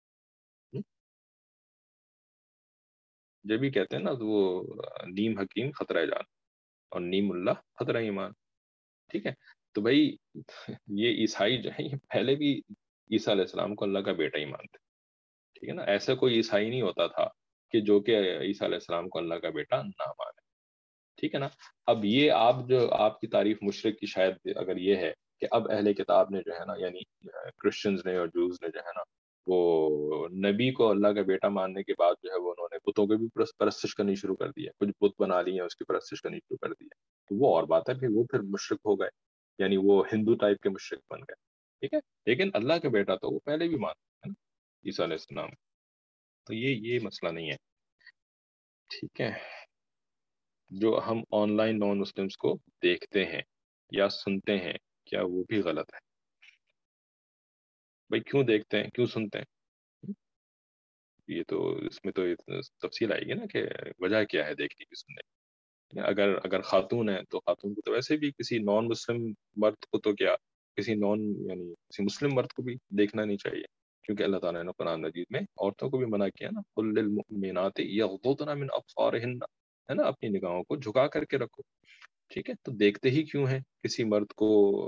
جب بھی کہتے ہیں نا تو وہ نیم حکیم خطرہ جان، اور نیم اللہ خطرہ ایمان. ٹھیک ہے، تو بھائی یہ عیسائی جو ہے یہ پہلے بھی عیسیٰ علیہ السلام کو اللہ کا بیٹا ہی مانتے. ٹھیک ہے نا، ایسا کوئی عیسائی نہیں ہوتا تھا کہ جو کہ عیسیٰ علیہ السلام کو اللہ کا بیٹا نہ مانے. ٹھیک ہے نا، اب یہ آپ کی تعریف مشرک کی شاید اگر یہ ہے کہ اب اہل کتاب نے جو ہے نا یعنی کرسچنز نے اور جوز نے جو ہے نا وہ نبی کو اللہ کا بیٹا ماننے کے بعد جو ہے وہ انہوں نے بتوں کی بھی پرستش کرنی شروع کر دی ہے، کچھ بت بنا لی ہیں، اس کی پرستش کرنی شروع کر دی ہے. تو وہ اور بات ہے، پھر وہ مشرک ہو گئے، یعنی وہ ہندو ٹائپ کے مشرک بن گئے. ٹھیک ہے، لیکن اللہ کا بیٹا تو وہ پہلے بھی مانتے ہیں نا، عیسیٰ علیہ السلام. تو یہ مسئلہ نہیں ہے. ٹھیک ہے، جو ہم آن لائن نان مسلمس کو دیکھتے ہیں یا سنتے ہیں کیا وہ بھی غلط ہے؟ بھائی کیوں دیکھتے ہیں، کیوں سنتے ہیں؟ یہ تو اس میں تو تفصیل آئے گی نا کہ وجہ کیا ہے دیکھنے کی، سننے کی. اگر خاتون ہے تو خاتون کو تو ویسے بھی کسی نان مسلم مرد کو تو کیا، یعنی کسی مسلم مرد کو بھی دیکھنا نہیں چاہیے، کیونکہ اللہ تعالیٰ نے قرآن مجید میں عورتوں کو بھی منع کیا نا، قل للمؤمنات یغضضن من ابصارہن، ہے نا، اپنی نگاہوں کو جھکا کر کے رکھو. ٹھیک ہے، تو دیکھتے ہی کیوں ہیں کسی مرد کو،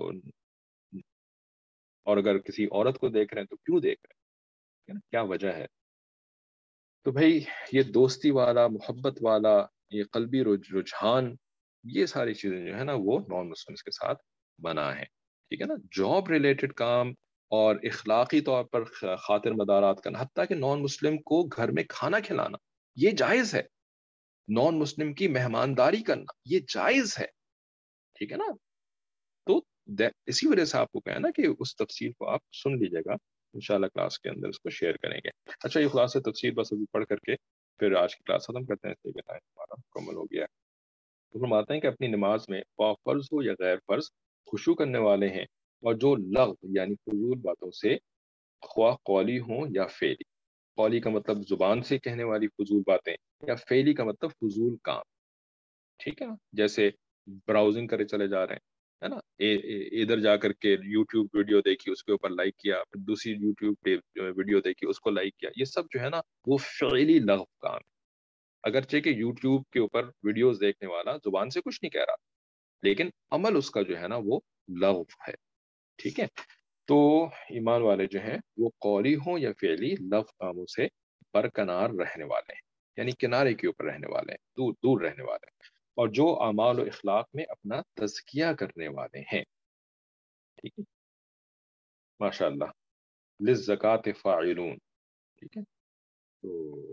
اور اگر کسی عورت کو دیکھ رہے ہیں تو کیوں دیکھ رہے ہیں، ہے نا، کیا وجہ ہے؟ تو بھائی یہ دوستی والا، محبت والا، یہ قلبی رجحان، یہ ساری چیزیں جو ہے نا وہ نان مسلمس کے ساتھ بنا ہے. ٹھیک ہے نا، جاب ریلیٹڈ کام اور اخلاقی طور پر خاطر مدارات کرنا، حتیٰ کہ نان مسلم کو گھر میں کھانا کھلانا یہ جائز ہے، نان مسلم کی مہمانداری کرنا یہ جائز ہے، ٹھیک ہے نا؟ تو اسی وجہ سے آپ کو کہا نا کہ اس تفصیل کو آپ سن لیجیے گا، انشاءاللہ کلاس کے اندر اس کو شیئر کریں گے۔ اچھا، یہ خلاصہ تفصیل بس ابھی پڑھ کر کے پھر آج کی کلاس ختم کرتے ہیں، اس لیے ٹائم ہمارا مکمل ہو گیا ہے۔ تو فرماتے ہیں کہ اپنی نماز میں خواہ فرض ہو یا غیر فرض خشوع کرنے والے ہیں، اور جو لغو یعنی فضول باتوں سے خواہ قولی ہوں یا فعلی، قولی کا مطلب زبان سے کہنے والی فضول باتیں، یا فعلی کا مطلب فضول کام، ٹھیک ہے نا؟ جیسے براؤزنگ کرے چلے جا رہے ہیں، ہے نا، ادھر جا کر کے یوٹیوب ویڈیو دیکھی، اس کے اوپر لائک کیا، پھر دوسری یوٹیوب ویڈیو دیکھی، اس کو لائک کیا، یہ سب جو ہے نا وہ فعلی لغو کام ہے۔ اگرچہ کہ یوٹیوب کے اوپر ویڈیوز دیکھنے والا زبان سے کچھ نہیں کہہ رہا، لیکن عمل اس کا جو ہے نا وہ لغو ہے، ٹھیک ہے؟ تو ایمان والے جو ہیں وہ قولی ہوں یا فعلی لغو کاموں سے برکنار رہنے والے ہیں، یعنی کنارے کے اوپر رہنے والے ہیں، دور دور رہنے والے ہیں، اور جو اعمال و اخلاق میں اپنا تزکیہ کرنے والے ہیں، ٹھیک ہے؟ ماشاء اللہ، للزکوٰۃ فاعلون، ٹھیک ہے؟ تو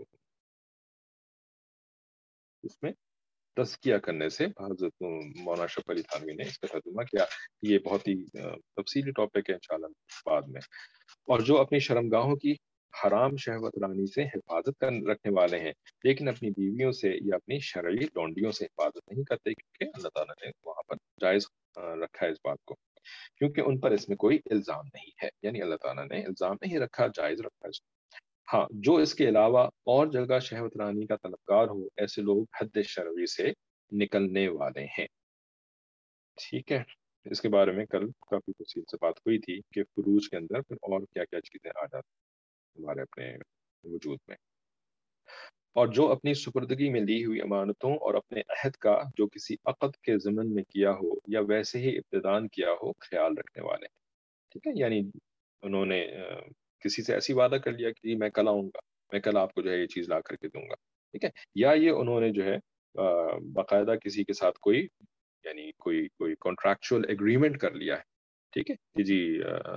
اس میں تزکیہ کرنے سے حضرت مولانا اشرف علی تھانوی نے اس کا ترجمہ کیا، یہ بہت ہی تفصیلی ٹاپک ہے انشاءاللہ بعد میں۔ اور جو اپنی شرمگاہوں کی حرام شہوت رانی سے حفاظت رکھنے والے ہیں، لیکن اپنی بیویوں سے یا اپنی شرعی لونڈیوں سے حفاظت نہیں کرتے، کیونکہ اللہ تعالیٰ نے وہاں پر جائز رکھا ہے اس بات کو، کیونکہ ان پر اس میں کوئی الزام نہیں ہے، یعنی اللہ تعالیٰ نے الزام نہیں رکھا، جائز رکھا ہے اس کو۔ ہاں، جو اس کے علاوہ اور جگہ شہوت رانی کا طلبگار ہو، ایسے لوگ حد شرعی سے نکلنے والے ہیں، ٹھیک ہے؟ اس کے بارے میں کل کافی تفصیل سے بات ہوئی تھی کہ فروج کے اندر پھر اور کیا کیا چیزیں آ جاتی ہیں ہمارے اپنے وجود میں۔ اور جو اپنی سپردگی میں لی ہوئی امانتوں اور اپنے عہد کا جو کسی عقد کے ضمن میں کیا ہو یا ویسے ہی ابتدان کیا ہو خیال رکھنے والے ہیں، ٹھیک ہے؟ یعنی انہوں نے کسی سے ایسی وعدہ کر لیا کہ میں کل آؤں گا، میں کل آپ کو جو ہے یہ چیز لا کر کے دوں گا، ٹھیک ہے؟ یا یہ انہوں نے جو ہے باقاعدہ کسی کے ساتھ کوئی یعنی کوئی کانٹریکچوئل ایگریمنٹ کر لیا ہے، ٹھیک ہے کہ جی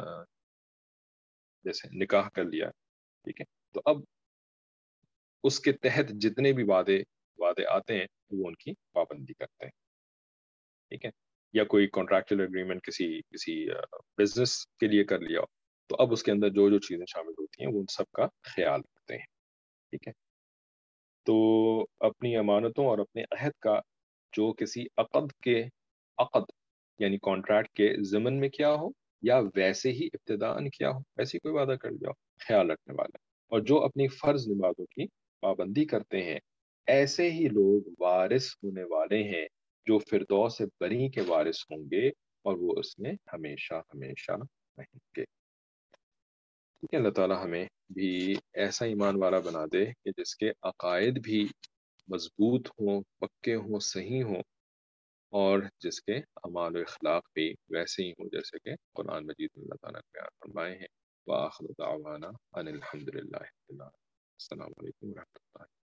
جیسے نکاح کر لیا، ٹھیک ہے؟ تو اب اس کے تحت جتنے بھی وعدے آتے ہیں وہ ان کی پابندی کرتے ہیں، ٹھیک ہے؟ یا کوئی کانٹریکچوئل ایگریمنٹ کسی بزنس کے لیے کر لیا ہو، تو اب اس کے اندر جو جو چیزیں شامل ہوتی ہیں وہ ان سب کا خیال رکھتے ہیں، ٹھیک ہے؟ تو اپنی امانتوں اور اپنے عہد کا جو کسی عقد یعنی کانٹریکٹ کے ضمن میں کیا ہو یا ویسے ہی ابتداءً کیا ہو، ایسی کوئی وعدہ کر لیا ہو، خیال رکھنے والا ہے۔ اور جو اپنی فرض نمازوں کی پابندی کرتے ہیں، ایسے ہی لوگ وارث ہونے والے ہیں جو فردوس بری کے وارث ہوں گے، اور وہ اس میں ہمیشہ ہمیشہ رہیں گے، ٹھیک ہے؟ اللہ تعالیٰ ہمیں بھی ایسا ایمان والا بنا دے کہ جس کے عقائد بھی مضبوط ہوں، پکے ہوں، صحیح ہوں، اور جس کے اعمال و اخلاق بھی ویسے ہی ہوں جیسے کہ قرآن مجید میں اللہ تعالیٰ نے بیان فرمائے ہیں۔ وآخر دعوانا ان الحمد للہ رب العالمین۔ السلام علیکم ورحمۃ اللہ۔